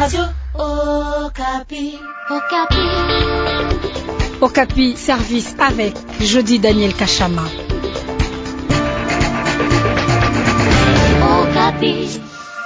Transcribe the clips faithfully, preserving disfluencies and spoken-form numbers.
Radio Okapi. Okapi. Okapi, service avec Jody Daniel Kachama. Okapi.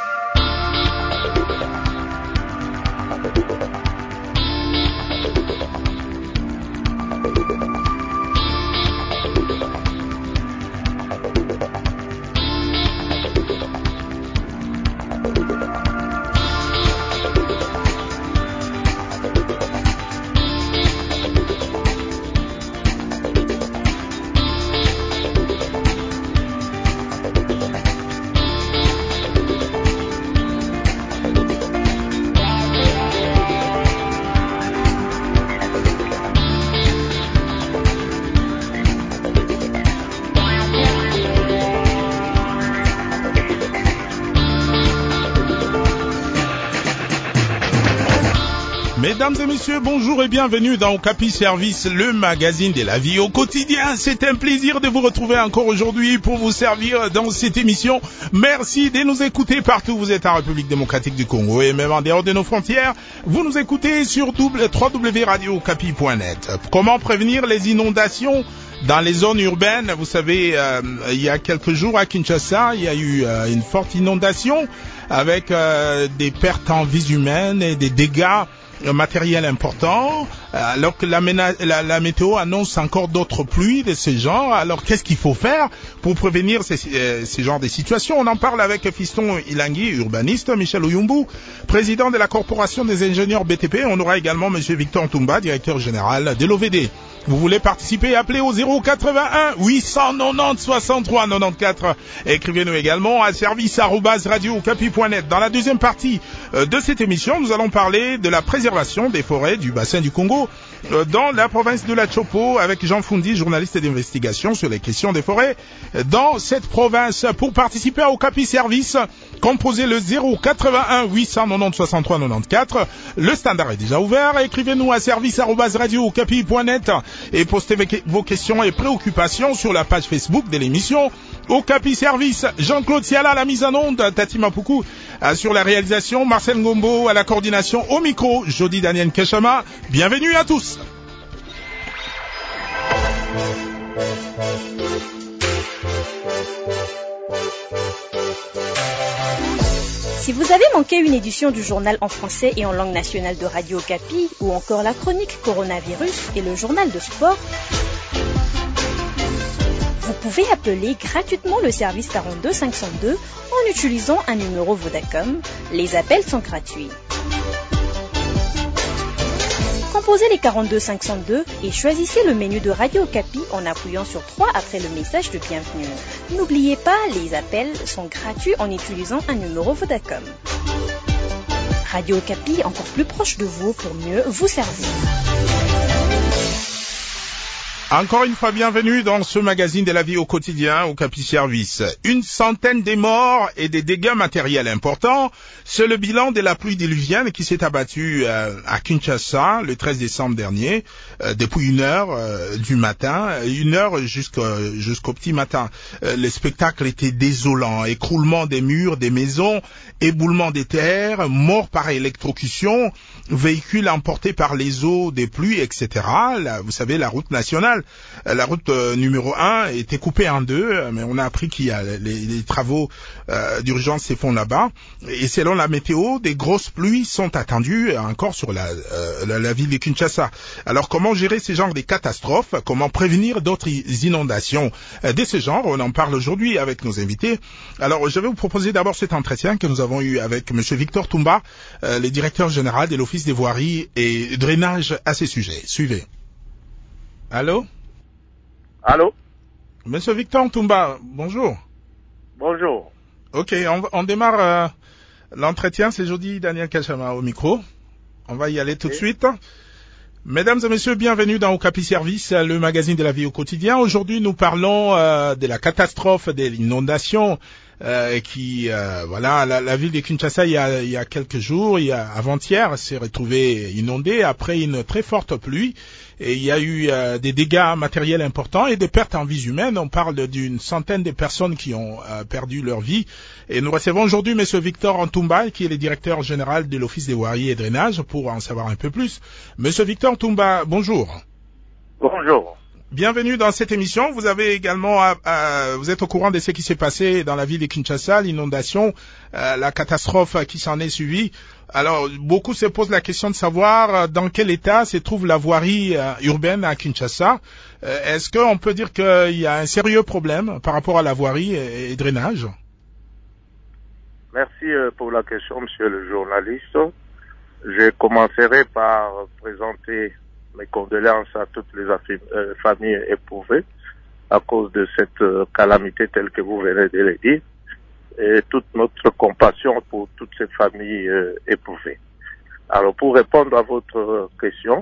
Mesdames et messieurs, bonjour et bienvenue dans Okapi Service, le magazine de la vie au quotidien. C'est un plaisir de vous retrouver encore aujourd'hui pour vous servir dans cette émission. Merci de nous écouter partout où vous êtes en République démocratique du Congo et même en dehors de nos frontières. Vous nous écoutez sur w w w point radio okapi point net. Comment prévenir les inondations dans les zones urbaines? Vous savez, euh, il y a quelques jours à Kinshasa, il y a eu euh, une forte inondation avec euh, des pertes en vies humaines et des dégâts matériel important, alors que la, la, la météo annonce encore d'autres pluies de ce genre. Alors qu'est-ce qu'il faut faire pour prévenir ces, euh, ces genres de situations? On en parle avec Fiston Ilangui, urbaniste, Michel Oyumbu, président de la Corporation des ingénieurs B T P. On aura également M. Victor Toumba, directeur général de l'O V D. Vous voulez participer? Appelez au zéro quatre-vingt-un huit cent quatre-vingt-dix soixante-trois quatre-vingt-quatorze. Écrivez-nous également à service arobase radio okapi point net. Dans la deuxième partie de cette émission, nous allons parler de la préservation des forêts du bassin du Congo dans la province de la Chopo avec Jean Fundi, journaliste d'investigation sur les questions des forêts dans cette province. Pour participer à Okapi Service, composez le zéro quatre-vingt-un huit cent quatre-vingt-dix soixante-trois quatre-vingt-quatorze. Le standard est déjà ouvert. Écrivez-nous à service arobase radio okapi point net et postez vos questions et préoccupations sur la page Facebook de l'émission Okapi Service. Jean-Claude Siala à la mise en onde, Tati Mapoukou sur la réalisation, Marcel Ngombo à la coordination, au micro, Jody Daniel Kachama. Bienvenue à tous. Si vous avez manqué une édition du journal en français et en langue nationale de Radio Okapi, ou encore la chronique Coronavirus et le journal de sport, vous pouvez appeler gratuitement le service quarante-deux cinq cent deux en utilisant un numéro Vodacom. Les appels sont gratuits. Composez les quarante-deux cinq cent deux et choisissez le menu de Radio Okapi en appuyant sur trois après le message de bienvenue. N'oubliez pas, les appels sont gratuits en utilisant un numéro Vodacom. Radio Okapi, encore plus proche de vous pour mieux vous servir. Encore une fois, bienvenue dans ce magazine de la vie au quotidien, Okapi Service. Une centaine de morts et des dégâts matériels importants, c'est le bilan de la pluie diluvienne qui s'est abattue euh, à Kinshasa le treize décembre dernier, euh, depuis une heure euh, du matin, une heure jusqu'au, jusqu'au petit matin. Euh, le spectacle était désolant, écroulement des murs, des maisons, éboulement des terres, morts par électrocution, véhicules emportés par les eaux des pluies, et cetera. Là, vous savez, la route nationale, la route euh, numéro un était coupée en deux, mais on a appris qu'il y a les, les travaux euh, d'urgence se font là-bas. Et selon la météo, des grosses pluies sont attendues encore sur la, euh, la, la ville de Kinshasa. Alors comment gérer ces genres de catastrophes? Comment prévenir d'autres inondations euh, de ce genre? On en parle aujourd'hui avec nos invités. Alors je vais vous proposer d'abord cet entretien que nous avons eu avec M. Victor Toumba, euh, le directeur général de l'Office des voiries et drainage à ces sujets. Suivez. Allô? Allô? Monsieur Victor Toumba, bonjour. Bonjour. Ok, on, on démarre euh, l'entretien. C'est Jody Daniel Kachama au micro. On va y aller tout de suite. Mesdames et messieurs, bienvenue dans Okapi Service, le magazine de la vie au quotidien. Aujourd'hui, nous parlons euh, de la catastrophe de l'inondation euh, qui, euh, voilà, la, la ville de Kinshasa, il y a, il y a quelques jours, il y a avant-hier, s'est retrouvée inondée après une très forte pluie. Et il y a eu euh, des dégâts matériels importants et des pertes en vies humaines. On parle d'une centaine de personnes qui ont euh, perdu leur vie. Et nous recevons aujourd'hui M. Victor Ntumba, qui est le directeur général de l'Office des voiries et drainages, pour en savoir un peu plus. M. Victor Ntumba, bonjour. Bonjour. Bienvenue dans cette émission. Vous avez également, euh, euh, vous êtes au courant de ce qui s'est passé dans la ville de Kinshasa, l'inondation, euh, la catastrophe qui s'en est suivie. Alors, beaucoup se posent la question de savoir euh, dans quel état se trouve la voirie euh, urbaine à Kinshasa. Euh, est-ce qu'on peut dire qu'il y a un sérieux problème par rapport à la voirie et, et drainage? Merci pour la question, monsieur le journaliste. Je commencerai par présenter mes condoléances à toutes les euh, familles éprouvées à cause de cette euh, calamité telle que vous venez de le dire, et toute notre compassion pour toutes ces familles euh, éprouvées. Alors, pour répondre à votre question,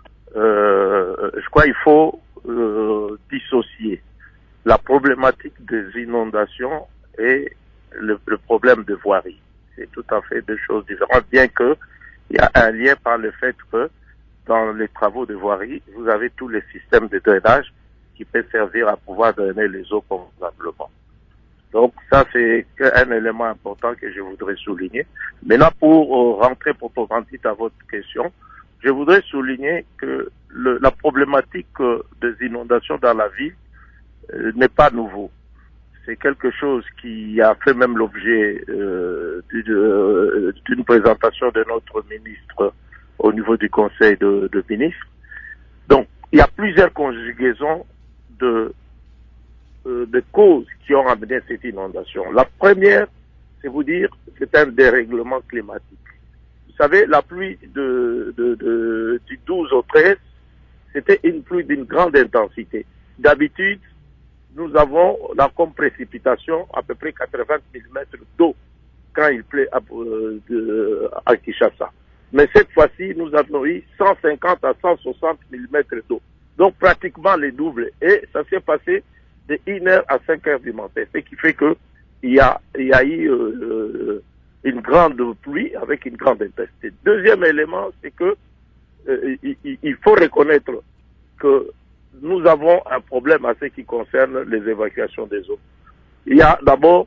euh, je crois qu'il faut euh, dissocier la problématique des inondations et le, le problème de voirie. C'est tout à fait deux choses différentes, bien que il y a un lien par le fait que dans les travaux de voirie, vous avez tous les systèmes de drainage qui peuvent servir à pouvoir drainer les eaux convenablement. Donc ça, c'est un élément important que je voudrais souligner. Maintenant, pour euh, rentrer proprement dit à votre question, je voudrais souligner que le, la problématique euh, des inondations dans la ville euh, n'est pas nouveau. C'est quelque chose qui a fait même l'objet euh, d'une, euh, d'une présentation de notre ministre au niveau du Conseil de, de ministres. Donc, il y a plusieurs conjugaisons de, euh, de causes qui ont amené cette inondation. La première, c'est vous dire, c'est un dérèglement climatique. Vous savez, la pluie de, de, de, du douze au treize, c'était une pluie d'une grande intensité. D'habitude, nous avons là comme précipitation à peu près quatre-vingts millimètres d'eau quand il plaît à, euh, de, à Kinshasa. Mais cette fois-ci, nous avons eu cent cinquante à cent soixante millimètres d'eau. Donc pratiquement les doubles. Et ça s'est passé de une heure à cinq heures du matin. Ce qui fait que il y a, il y a eu euh, une grande pluie avec une grande intensité. Deuxième élément, c'est que euh, il, il faut reconnaître que nous avons un problème à ce qui concerne les évacuations des eaux. Il y a d'abord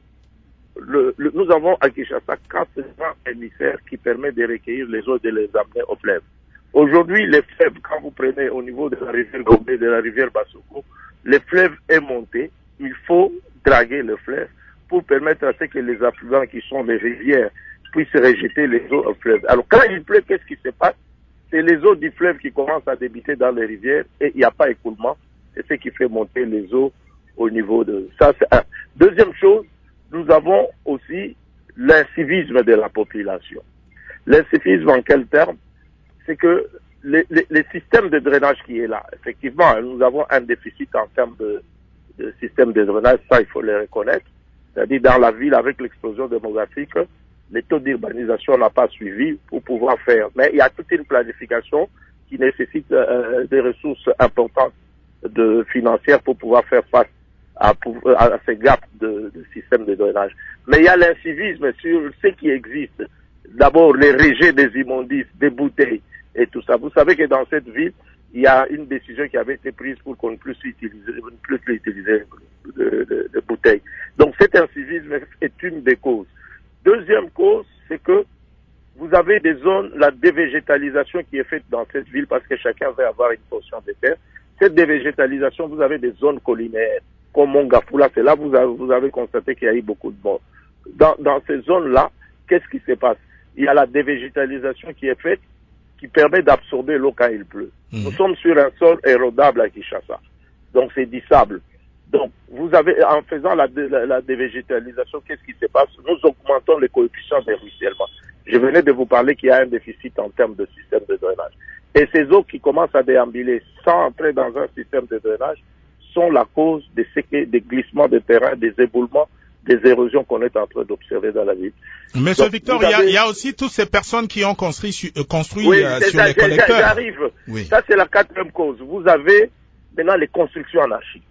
Le, le, nous avons à Kinshasa quatre cents émissaires qui permettent de recueillir les eaux et de les amener aux fleuves. Aujourd'hui, les fleuves, quand vous prenez au niveau de la rivière Gombe, de la rivière Bassoko, le fleuve est monté. Il faut draguer le fleuve pour permettre à ce que les affluents qui sont les rivières puissent rejeter les eaux au fleuve. Alors, quand il pleut, qu'est-ce qui se passe? C'est les eaux du fleuve qui commencent à débiter dans les rivières et il n'y a pas écoulement. C'est ce qui fait monter les eaux au niveau de... Ça, c'est un. Deuxième chose, nous avons aussi l'incivisme de la population. L'incivisme en quel terme? C'est que les, les, les systèmes de drainage qui est là, effectivement, nous avons un déficit en termes de, de système de drainage, ça il faut le reconnaître. C'est-à-dire dans la ville, avec l'explosion démographique, les taux d'urbanisation n'ont pas suivi pour pouvoir faire. Mais il y a toute une planification qui nécessite euh, des ressources importantes de, financières pour pouvoir faire face À, à ces gaps de, de système de drainage. Mais il y a l'incivisme sur ce qui existe. D'abord, les rejets des immondices, des bouteilles et tout ça. Vous savez que dans cette ville, il y a une décision qui avait été prise pour qu'on ne puisse utiliser, ne puisse plus utiliser de, de, de bouteilles. Donc cet incivisme est une des causes. Deuxième cause, c'est que vous avez des zones, la dévégétalisation qui est faite dans cette ville parce que chacun veut avoir une portion de terre. Cette dévégétalisation, vous avez des zones collinaires. Comme Mongafula, c'est là que vous avez, vous avez constaté qu'il y a eu beaucoup de morts. Dans, dans ces zones-là, qu'est-ce qui se passe? Il y a la dévégétalisation qui est faite, qui permet d'absorber l'eau quand il pleut. Mmh. Nous sommes sur un sol érodable à Kinshasa. Donc c'est du sable. Donc vous avez, en faisant la, la, la dévégétalisation, qu'est-ce qui se passe? Nous augmentons les coefficients de ruissellement. Je venais de vous parler qu'il y a un déficit en termes de système de drainage. Et ces eaux qui commencent à déambuler sans entrer dans un système de drainage sont la cause des, des glissements de terrain, des éboulements, des érosions qu'on est en train d'observer dans la ville. Monsieur Donc, Victor, il avez... y, y a aussi toutes ces personnes qui ont construit, su, euh, construit oui, euh, sur ça, les collecteurs. J'arrive. Oui. Ça, c'est la quatrième cause. Vous avez maintenant les constructions anarchiques.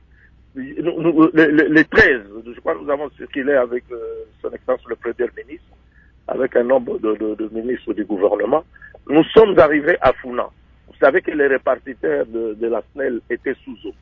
nous, nous, les, les treize, je crois que nous avons circulé avec euh, son excellence le Premier ministre, avec un nombre de, de, de ministres du gouvernement. Nous sommes arrivés à Founan. Vous savez que les répartiteurs de, de la S N E L étaient sous eau.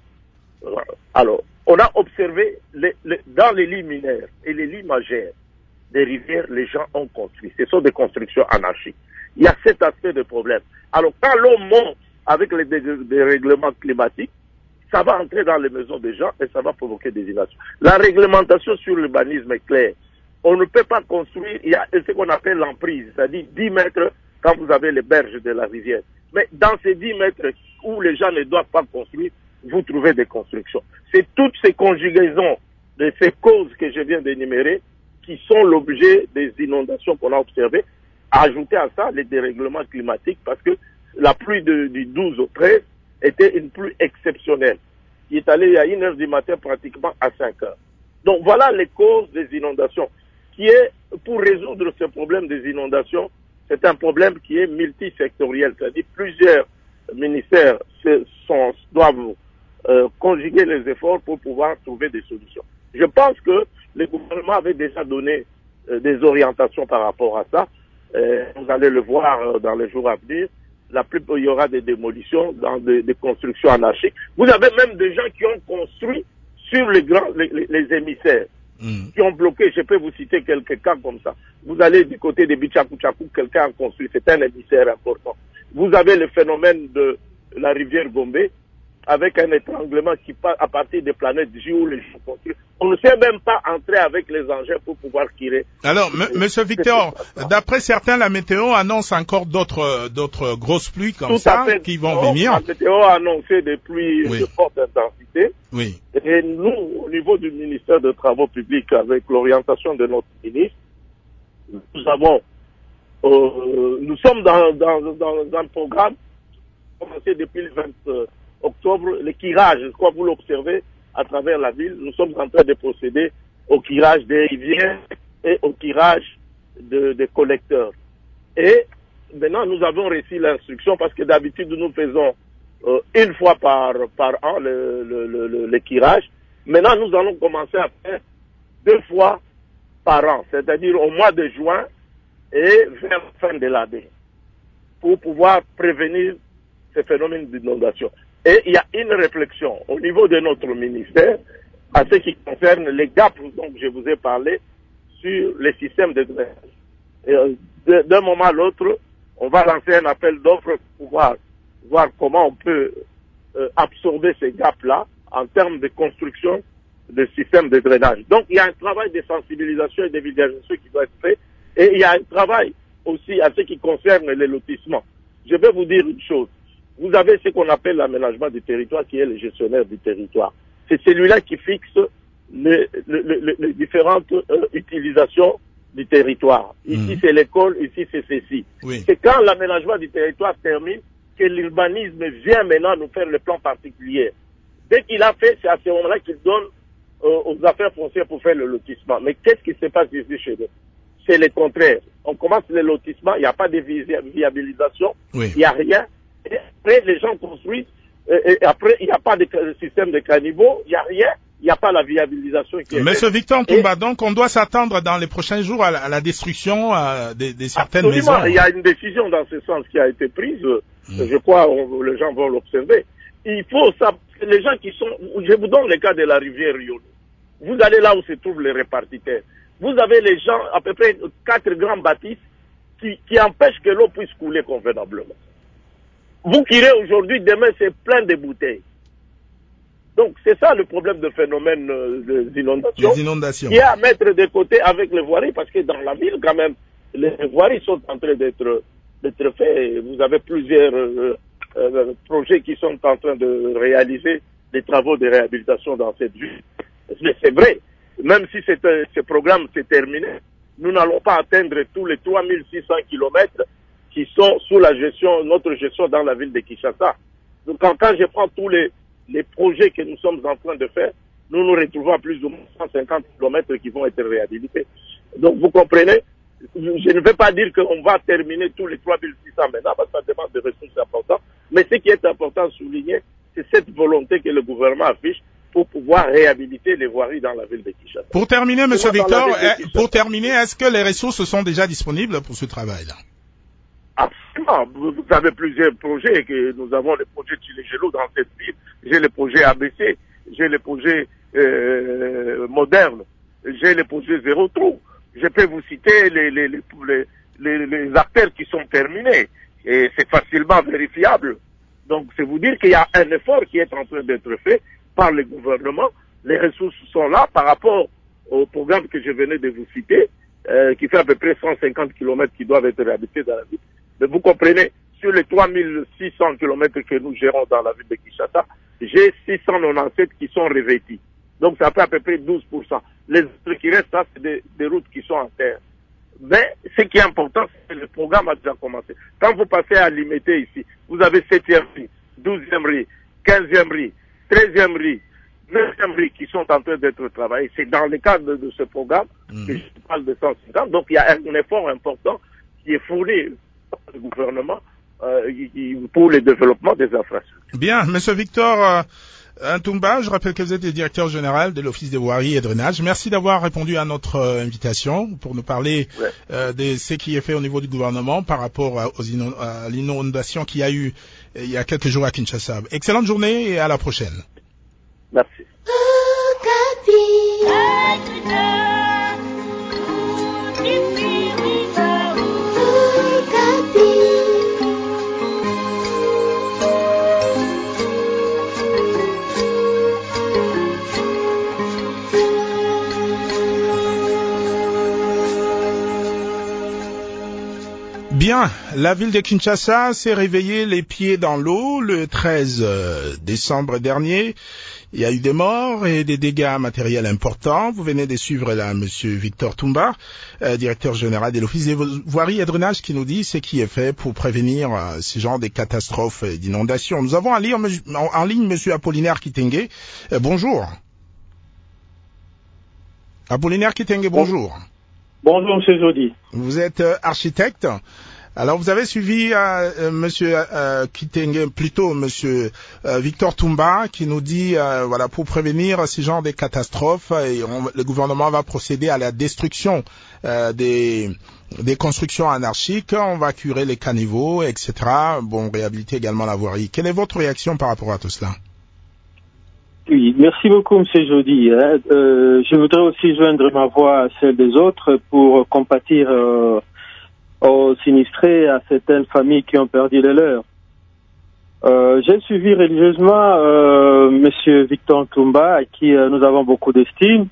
Alors, on a observé les, les, dans les lits minaires et les lits majeurs des rivières, les gens ont construit. Ce sont des constructions anarchiques. Il y a cet aspect de problème. Alors, quand l'eau monte avec les dérèglements climatiques, ça va entrer dans les maisons des gens et ça va provoquer des inondations. La réglementation sur l'urbanisme est claire. On ne peut pas construire, il y a ce qu'on appelle l'emprise, c'est-à-dire dix mètres quand vous avez les berges de la rivière. Mais dans ces dix mètres où les gens ne doivent pas construire, vous trouvez des constructions. C'est toutes ces conjugaisons de ces causes que je viens d'énumérer qui sont l'objet des inondations qu'on a observées. Ajouter à ça les dérèglements climatiques parce que la pluie de, du douze au treize était une pluie exceptionnelle. Il est allé à une heure du matin pratiquement à cinq heures. Donc voilà les causes des inondations. Qui est, pour résoudre ce problème des inondations, c'est un problème qui est multisectoriel, c'est-à-dire plusieurs ministères se, sont, doivent euh, conjuguer les efforts pour pouvoir trouver des solutions. Je pense que le gouvernement avait déjà donné euh, des orientations par rapport à ça. Euh, vous allez le voir euh, dans les jours à venir. La plupart, il y aura des démolitions dans des, des constructions anarchiques. Vous avez même des gens qui ont construit sur les grands, les, les, les émissaires. Mmh. Qui ont bloqué, je peux vous citer quelques cas comme ça. Vous allez du côté de Bichakou-Chakou, quelqu'un a construit, c'est un émissaire important. Vous avez le phénomène de la rivière Gombe, avec un étranglement qui passe à partir des planètes J où les gens construisent. On ne sait même pas entrer avec les engins pour pouvoir tirer. Alors, m- Monsieur Victor, d'après certains, la météo annonce encore d'autres, d'autres grosses pluies comme Tout ça fait, qui vont non, venir. La météo a annoncé des pluies oui. de forte intensité. Oui. Et nous, au niveau du ministère des Travaux publics, avec l'orientation de notre ministre, nous avons, euh, nous sommes dans, dans, dans un programme commencé depuis le vingt octobre, le kirage, je crois que vous l'observez à travers la ville, nous sommes en train de procéder au kirage des rivières et au kirage de, des collecteurs. Et maintenant, nous avons reçu l'instruction parce que d'habitude, nous faisons euh, une fois par, par an le, le, le, le kirage. Maintenant, nous allons commencer à faire deux fois par an, c'est-à-dire au mois de juin et vers la fin de l'année, pour pouvoir prévenir ces phénomènes d'inondation. Et il y a une réflexion au niveau de notre ministère à ce qui concerne les gaps dont je vous ai parlé sur les systèmes de drainage. Et euh, d'un moment à l'autre, on va lancer un appel d'offres pour pouvoir voir comment on peut euh, absorber ces gaps-là en termes de construction de systèmes de drainage. Donc, il y a un travail de sensibilisation et de vulgarisation qui doit être fait. Et il y a un travail aussi à ce qui concerne les lotissements. Je vais vous dire une chose. Vous avez ce qu'on appelle l'aménagement du territoire qui est le gestionnaire du territoire. C'est celui-là qui fixe les, les, les, les différentes euh, utilisations du territoire. Ici, mmh. c'est l'école, ici, c'est ceci. Oui. C'est quand l'aménagement du territoire termine que l'urbanisme vient maintenant nous faire le plan particulier. Dès qu'il a fait, c'est à ce moment-là qu'il donne euh, aux affaires foncières pour faire le lotissement. Mais qu'est-ce qui se passe ici chez nous? C'est le contraire. On commence le lotissement, il n'y a pas de vi- viabilisation, oui. il n'y a rien. Et après, les gens construisent, et, et après, il n'y a pas de système de caniveau, il n'y a rien, il n'y a pas la viabilisation qui est Monsieur Victor Ntoumba, et, donc on doit s'attendre dans les prochains jours à la, à la destruction euh, de, de certaines absolument, maisons. Il y a une décision dans ce sens qui a été prise, mmh. je crois on, les gens vont l'observer. Il faut ça, les gens qui sont, je vous donne le cas de la rivière Riolo. Vous allez là où se trouvent les répartiteurs. Vous avez les gens, à peu près quatre grands bâtisses qui, qui empêchent que l'eau puisse couler convenablement. Vous qui irez aujourd'hui, demain, c'est plein de bouteilles. Donc, c'est ça le problème de phénomène euh, des inondations. Les inondations. Qui est à mettre de côté avec les voiries, parce que dans la ville, quand même, les voiries sont en train d'être, d'être faits. Vous avez plusieurs euh, euh, projets qui sont en train de réaliser des travaux de réhabilitation dans cette ville. Mais c'est vrai. Même si c'est, euh, ce programme s'est terminé, nous n'allons pas atteindre tous les trois mille six cents kilomètres qui sont sous la gestion, notre gestion dans la ville de Kinshasa. Donc quand, quand je prends tous les, les projets que nous sommes en train de faire, nous nous retrouvons à plus ou moins cent cinquante kilomètres qui vont être réhabilités. Donc vous comprenez, je ne veux pas dire qu'on va terminer tous les trois mille six cents maintenant, parce que ça demande des ressources importantes, mais ce qui est important à souligner, c'est cette volonté que le gouvernement affiche pour pouvoir réhabiliter les voiries dans la ville de Kinshasa. Pour terminer, Monsieur Pour Victor, Kinshasa. pour terminer, est-ce que les ressources sont déjà disponibles pour ce travail-là? Absolument. Vous, vous avez plusieurs projets. Que nous avons le projet Tchilegelo dans cette ville. J'ai le projet A B C. J'ai le projet euh, moderne. J'ai le projet Zéro Trou. Je peux vous citer les, les, les, les, les artères qui sont terminées. Et c'est facilement vérifiable. Donc, c'est vous dire qu'il y a un effort qui est en train d'être fait par le gouvernement. Les ressources sont là par rapport au programme que je venais de vous citer, euh, qui fait à peu près cent cinquante kilomètres qui doivent être réhabilités dans la ville. Mais vous comprenez, sur les trois mille six cents kilomètres que nous gérons dans la ville de Kinshasa, j'ai six cent quatre-vingt-dix-sept qui sont revêtis. Donc, ça fait à peu près douze pour cent. Les autres qui restent, ça, c'est des, des routes qui sont en terre. Mais ce qui est important, c'est que le programme a déjà commencé. Quand vous passez à Limité ici, vous avez septième riz, douzième riz, quinzième riz, treizième riz, neuvième riz qui sont en train d'être travaillés. C'est dans le cadre de ce programme mmh. que je parle de cent cinquante. Donc il y a un, un effort important qui est fourni par le gouvernement euh, pour le développement des infrastructures. Bien, Monsieur Victor euh, Ntumba, je rappelle que vous êtes le directeur général de l'Office des voiries et drainage. Merci d'avoir répondu à notre euh, invitation pour nous parler ouais. euh, de ce qui est fait au niveau du gouvernement par rapport à, aux inon- à l'inondation qu'il y a eu euh, il y a quelques jours à Kinshasa. Excellente journée et à la prochaine. Merci. Bien, la ville de Kinshasa s'est réveillée les pieds dans l'eau le treize décembre dernier. Il y a eu des morts et des dégâts matériels importants. Vous venez de suivre là Monsieur Victor Ntumba, euh, directeur général de l'Office des voiries et drainage, qui nous dit ce qui est fait pour prévenir euh, ce genre de catastrophes et d'inondations. Nous avons en ligne, en ligne Monsieur Apollinaire Kitenge. Euh, bonjour. Apollinaire Kitenge, bonjour. Bonjour Monsieur Jody. Vous êtes euh, architecte. Alors vous avez suivi euh, euh, Monsieur euh, Kitenge, plutôt Monsieur euh, Victor Ntumba, qui nous dit euh, voilà, pour prévenir ce genre de catastrophes, et on, le gouvernement va procéder à la destruction euh, des des constructions anarchiques, on va curer les caniveaux, et cetera. Bon, réhabiliter également la voirie. Quelle est votre réaction par rapport à tout cela? Oui, merci beaucoup Monsieur Jody. Euh, euh, je voudrais aussi joindre ma voix à celle des autres pour compatir euh, aux sinistrés, à certaines familles qui ont perdu les leurs. Euh, j'ai suivi religieusement euh, Monsieur Victor Ntumba, à qui euh, nous avons beaucoup d'estime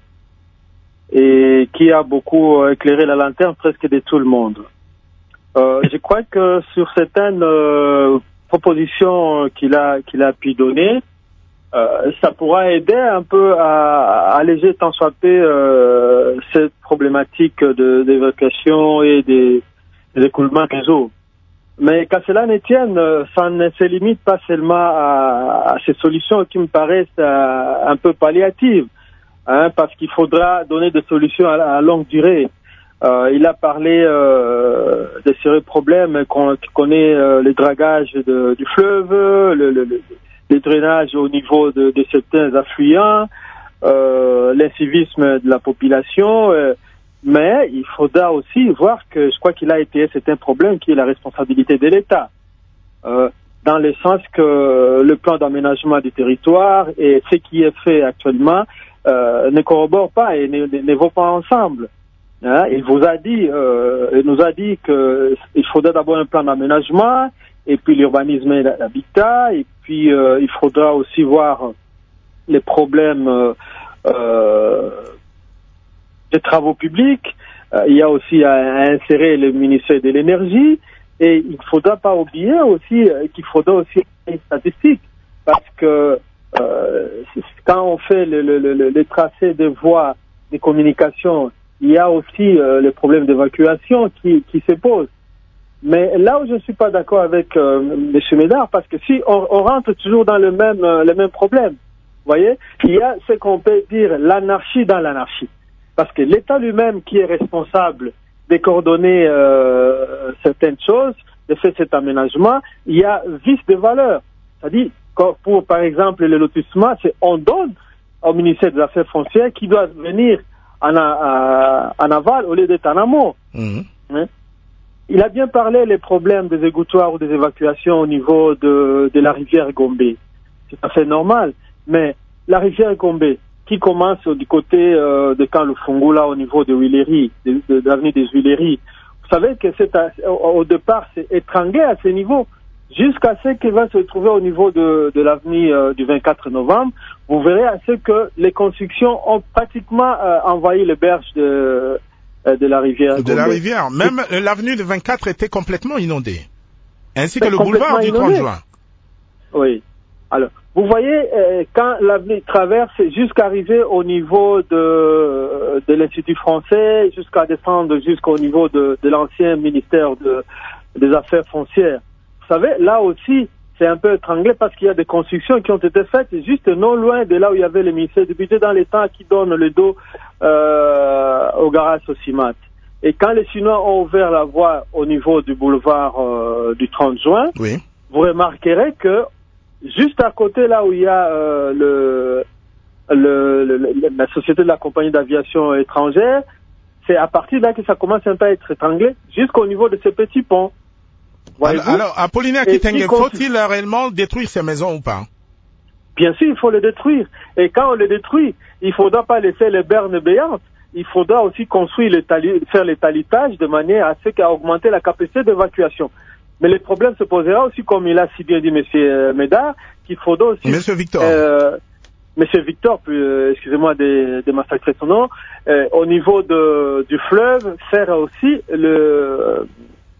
et qui a beaucoup euh, éclairé la lanterne presque de tout le monde. Euh, je crois que sur certaines euh, propositions qu'il a qu'il a pu donner, euh, ça pourra aider un peu à, à alléger tant soit peu euh, cette problématique de d'évacuation et des l'écoulement des eaux. Mais qu'à cela ne tienne, ça ne se limite pas seulement à, à ces solutions qui me paraissent euh, un peu palliatives, hein, parce qu'il faudra donner des solutions à, à longue durée. Euh, il a parlé euh, de ces problèmes qu'on connaît, euh, le dragage de, du fleuve, le, le, le, le drainage au niveau de, de certains affluents, euh, l'incivisme de la population, euh, mais il faudra aussi voir que je crois qu'il a été c'est un problème qui est la responsabilité de l'État, euh, dans le sens que le plan d'aménagement du territoire et ce qui est fait actuellement euh, ne corroborent pas et ne, ne, ne vont pas ensemble. Hein, il vous a dit, euh, il nous a dit que il faudra d'abord un plan d'aménagement et puis l'urbanisme et l'habitat et puis euh, il faudra aussi voir les problèmes euh, euh, des travaux publics. Euh, il y a aussi à, à insérer le ministère de l'énergie et il ne faudra pas oublier aussi euh, qu'il faudra aussi une statistique parce que euh, quand on fait le, le, le, le tracé de voies de communication, il y a aussi euh, le problème d'évacuation qui, qui se pose. Mais là où je ne suis pas d'accord avec euh, M. Médard, parce que si on, on rentre toujours dans le même, euh, le même problème, vous voyez, il y a ce qu'on peut dire l'anarchie dans l'anarchie. Parce que l'État lui-même qui est responsable de coordonner euh, certaines choses, de faire cet aménagement, il y a vice de valeur. C'est-à-dire, pour par exemple le lotissement, c'est on donne au ministère des Affaires foncières qui doit venir en, a, en aval au lieu d'être en amont. Mmh. Hein? Il a bien parlé les problèmes des égouttoirs ou des évacuations au niveau de, de la rivière Gombe. C'est tout à fait normal. Mais la rivière Gombe, qui commence du côté euh, de Camp Le Fongou, là, au niveau de Huileries, de, de, de l'avenue des Huileries, vous savez que c'est à, au, au départ, c'est étranglé à ce niveau, jusqu'à ce qu'il va se trouver au niveau de, de l'avenue euh, du vingt-quatre novembre. Vous verrez à ce que les constructions ont pratiquement euh, envahi les berges de, euh, de la rivière. De Gombe. la rivière. Même euh, l'avenue de vingt-quatre était complètement inondée. Ainsi que le boulevard du trente juin. Oui. Alors, vous voyez, euh, quand l'avenue traverse jusqu'à arriver au niveau de, de l'Institut français, jusqu'à descendre jusqu'au niveau de, de l'ancien ministère de, des Affaires foncières. Vous savez, là aussi, c'est un peu étranglé parce qu'il y a des constructions qui ont été faites juste non loin de là où il y avait le ministère du Budget dans les temps qui donne le dos euh, au garage Sosimat. Et quand les Chinois ont ouvert la voie au niveau du boulevard euh, du trente juin, oui. Vous remarquerez que juste à côté, là où il y a euh, le, le, le, la société de la compagnie d'aviation étrangère, c'est à partir de là que ça commence un peu à être étranglé, jusqu'au niveau de ces petits ponts. Alors, alors, Apollinaire Kitenge, faut-il réellement détruire ces maisons ou pas? Bien sûr, il faut les détruire. Et quand on les détruit, il ne faudra pas laisser les bernes béantes. Il faudra aussi construire les tali- faire les talitages de manière à ce qu'à augmenter la capacité d'évacuation. Mais le problème se posera aussi, comme il a si bien dit M. Médard, qu'il faudra aussi... Monsieur Victor. Euh, Monsieur Victor, puis, euh, excusez-moi de, de massacrer son nom, euh, au niveau de, du fleuve, faire aussi le...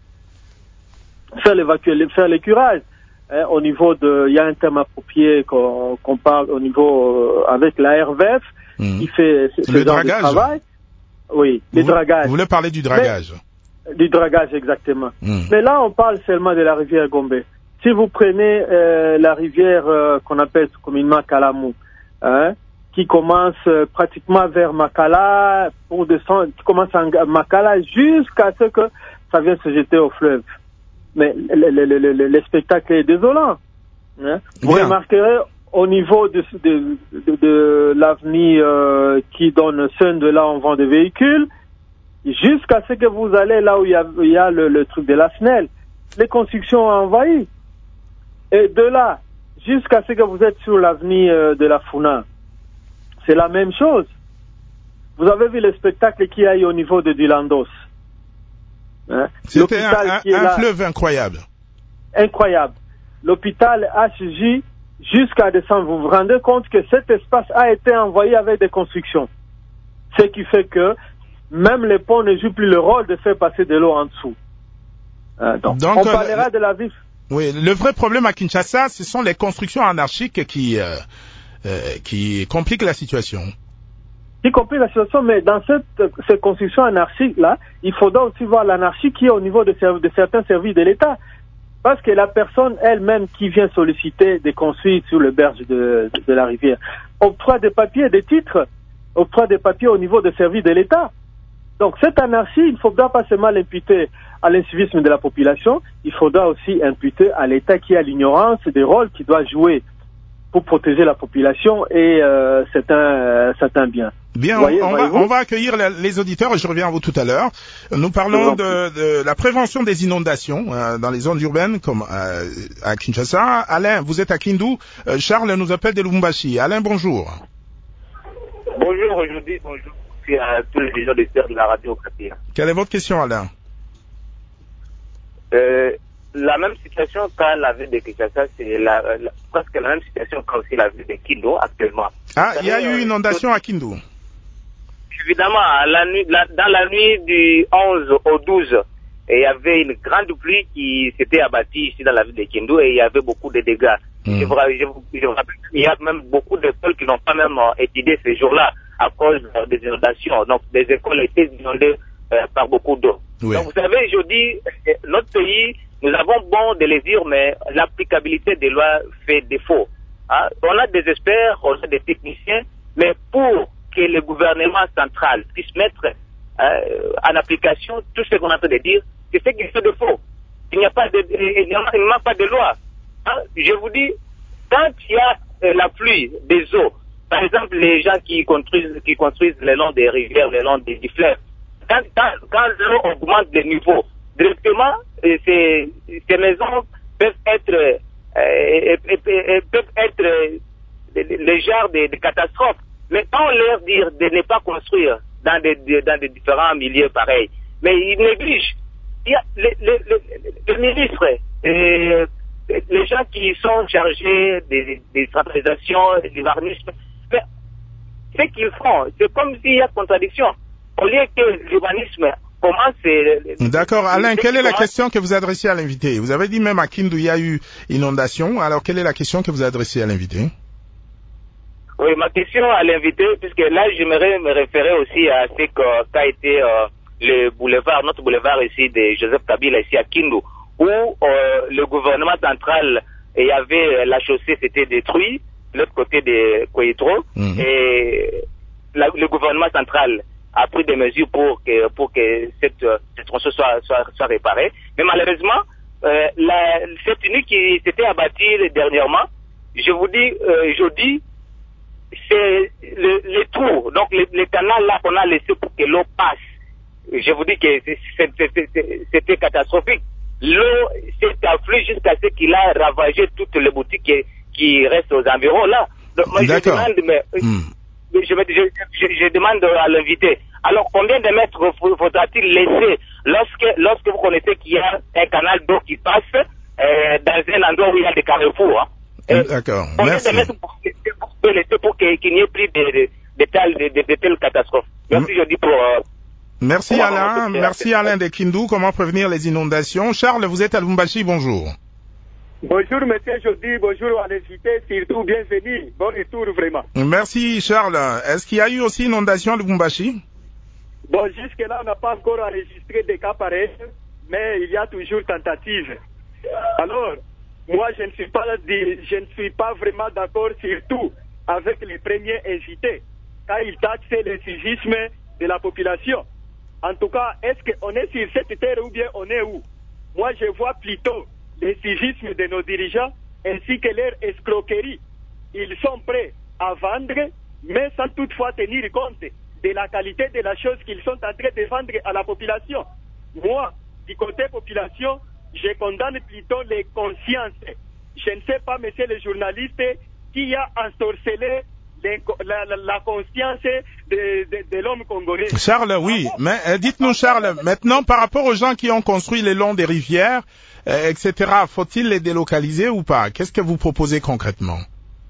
faire l'évacuer, faire les curages. Hein, au niveau de... Il y a un terme approprié qu'on, qu'on parle au niveau... Euh, avec la R V F, mmh. qui fait ce le genre dragage. de travail. Oui, les vous, dragages. Vous voulez parler du dragage? Mais, du dragage, exactement. Mmh. Mais là, on parle seulement de la rivière Gombe. Si vous prenez euh, la rivière euh, qu'on appelle communément Kalamou, hein, qui commence euh, pratiquement vers Makala, pour descendre, qui commence à Makala jusqu'à ce que ça vienne se jeter au fleuve. Mais le, le, le, le, le spectacle est désolant. Hein. Vous Bien. remarquerez au niveau de, de, de, de l'avenue euh, qui donne scène de là où on vend des véhicules, jusqu'à ce que vous allez là où il y a, il y a le, le truc de la Snelle, les constructions ont envahi. Et de là, jusqu'à ce que vous êtes sur l'avenue euh, de la Founa, c'est la même chose. Vous avez vu le spectacle qu'il y a eu au niveau de Dilandos. Hein? C'était un, un, un là, fleuve incroyable. Incroyable. L'hôpital H J, jusqu'à décembre, vous vous rendez compte que cet espace a été envahi avec des constructions. Ce qui fait que même les ponts ne jouent plus le rôle de faire passer de l'eau en dessous. Euh, donc, donc, on parlera euh, de la vie. Oui, le vrai problème à Kinshasa, ce sont les constructions anarchiques qui, euh, euh, qui compliquent la situation. Qui compliquent la situation, mais dans cette, ces constructions anarchiques-là, il faudra aussi voir l'anarchie qui est au niveau de, de certains services de l'État. Parce que la personne elle-même qui vient solliciter de construire sur le berge de, de, de la rivière octroie des papiers, des titres, octroie des papiers au niveau des services de l'État. Donc cette anarchie, il ne faudra pas seulement l'imputer à l'incivisme de la population, il faudra aussi imputer à l'État qui a l'ignorance des rôles qu'il doit jouer pour protéger la population et euh, certains, euh, certains biens. Bien, voyez, on, va, on va accueillir les auditeurs et je reviens à vous tout à l'heure. Nous parlons de, de la prévention des inondations euh, dans les zones urbaines comme euh, à Kinshasa. Alain, vous êtes à Kindu. Euh, Charles nous appelle de Lubumbashi. Alain, bonjour. Bonjour, aujourd'hui, bonjour. À tous les auditeurs de la radio Okapi. Quelle est votre question, Alain? euh, La même situation qu'à la ville de Kinshasa, c'est la, la, presque la même situation qu'à aussi la ville de Kindu actuellement. Ah, il y a eu une inondation à Kindu? Évidemment, la nuit, la, dans la nuit du onze au douze, il y avait une grande pluie qui s'était abattue ici dans la ville de Kindu et il y avait beaucoup de dégâts. Mm. Je, vous, je, vous, je vous rappelle qu'il y a même beaucoup d'écoles qui n'ont pas même euh, étudié ces jours-là à cause euh, des inondations. Donc, des écoles étaient inondées euh, par beaucoup d'eau. Oui. Donc, vous savez, je dis, notre pays, nous avons bon de les dire, mais l'applicabilité des lois fait défaut. Hein? On a des experts, on a des techniciens, mais pour que le gouvernement central puisse mettre euh, en application tout ce qu'on est en train de dire, c'est ce qui fait défaut. Il n'y a pas de, il n'y a pas de loi. Hein? Je vous dis, quand il y a euh, la pluie des eaux, par exemple, les gens qui construisent, qui construisent le long des rivières, le long des, des fleuves, quand, quand, quand l'eau augmente de niveau, directement, euh, ces, ces maisons peuvent être, euh, euh, euh, peuvent être euh, le genre de, de catastrophes. Mais quand on leur dit de ne pas construire dans des, de, dans des différents milieux pareils, mais ils négligent. Il y a les, les, les, les ministres, euh, les gens qui sont chargés des, des centralisations, du varnisme, mais ce qu'ils font, c'est comme s'il y a contradiction. Au lieu que l'urbanisme commence... D'accord. Alain, quelle est la question que vous adressez à l'invité? Vous avez dit même à Kindu, il y a eu inondation. Alors, quelle est la question que vous adressez à l'invité? Oui, ma question à l'invité, puisque là, j'aimerais me référer aussi à ce qu'a été euh, le boulevard, notre boulevard ici de Joseph Kabila, ici à Kindu, où euh, le gouvernement central, il y avait la chaussée, c'était détruit, de l'autre côté de Koyitro, mmh. et la, le gouvernement central a pris des mesures pour que, pour que cette, cette tronçon soit, soit, soit réparée. Mais malheureusement, euh, la, cette unique qui s'était abattue dernièrement, je vous dis, euh, je dis, c'est le, les trous, donc les, les canaux là qu'on a laissé pour que l'eau passe. Je vous dis que c'était catastrophique. L'eau s'est affluée jusqu'à ce qu'il a ravagé toutes les boutiques qui, qui restent aux environs là. Donc moi je demande, mais, mm. je, je, je, je demande à l'invité, alors combien de mètres faudra-t-il laisser lorsque, lorsque vous connaissez qu'il y a un canal d'eau qui passe euh, dans un endroit où il y a des carrefours, hein? D'accord, merci. Pour, pour qu'il n'y ait plus de, de, de, telles, de, de, de telles catastrophes. Merci, je dis pour... Euh, merci pour Alain, merci Alain de Kindu. Comment prévenir les inondations? Charles, vous êtes à Lubumbashi, bonjour. Bonjour monsieur Jody, bonjour à l'invité, surtout bienvenue, bon retour vraiment. Merci Charles. Est-ce qu'il y a eu aussi inondation à Lubumbashi? Bon, jusque-là, on n'a pas encore enregistré des cas pareils, mais il y a toujours tentative. Alors... moi, je ne suis pas, je ne suis pas vraiment d'accord, surtout avec les premiers invités, quand ils taxent le civisme de la population. En tout cas, est-ce qu'on est sur cette terre ou bien on est où? Moi, je vois plutôt le civisme de nos dirigeants ainsi que leur escroquerie. Ils sont prêts à vendre, mais sans toutefois tenir compte de la qualité de la chose qu'ils sont en train de vendre à la population. Moi, du côté population, je condamne plutôt les consciences. Je ne sais pas, monsieur le journaliste, qui a ensorcelé les, la, la, la conscience de, de, de l'homme congolais. Charles, oui, mais euh, dites-nous Charles, maintenant par rapport aux gens qui ont construit le long des rivières, euh, et cetera, faut-il les délocaliser ou pas? Qu'est-ce que vous proposez concrètement?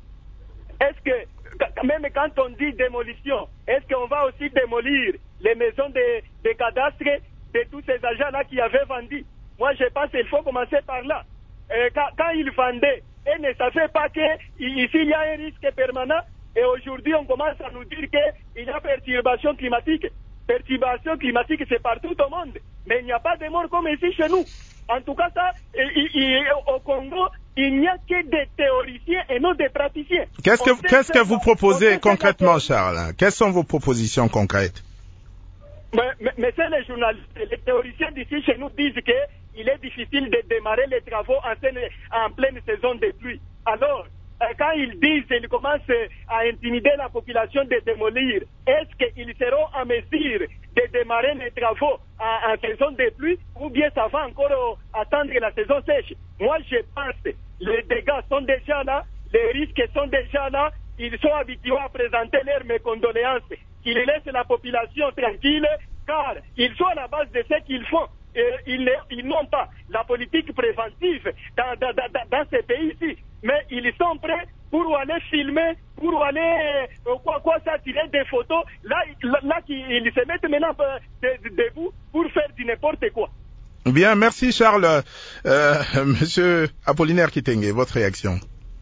Est-ce que, même quand on dit démolition, est-ce qu'on va aussi démolir les maisons de, de cadastre de tous ces agents-là qui avaient vendu? Moi, je pense qu'il faut commencer par là. Euh, quand, quand ils vendaient, ils ne savaient pas qu'ici, il y a un risque permanent. Et aujourd'hui, on commence à nous dire qu'il y a perturbation climatique. Perturbation climatique, c'est partout au monde. Mais il n'y a pas de morts comme ici chez nous. En tout cas, ça, il, il, au Congo, il n'y a que des théoriciens et non des praticiens. Qu'est-ce que, qu'est-ce que vous proposez concrètement, Charles? Quelles sont vos propositions concrètes? Mais, mais, mais c'est les journalistes, les théoriciens d'ici chez nous disent qu'il est difficile de démarrer les travaux en, pleine, en pleine saison de pluie. Alors, euh, quand ils disent, ils commencent à intimider la population de démolir, est-ce qu'ils seront en mesure de démarrer les travaux en, en saison de pluie ou bien ça va encore attendre la saison sèche? Moi, je pense que les dégâts sont déjà là, les risques sont déjà là, ils sont habitués à présenter leurs mécondoléances. Qu'ils laissent la population tranquille, car ils sont à la base de ce qu'ils font. Et ils, ils n'ont pas la politique préventive dans, dans, dans, dans ces pays-ci. Mais ils sont prêts pour aller filmer, pour aller euh, quoi, quoi ça, tirer des photos. Là, là, là ils se mettent maintenant de, de, debout pour faire du n'importe quoi. Bien, merci Charles. Euh, Monsieur Apollinaire Kitenge, votre réaction?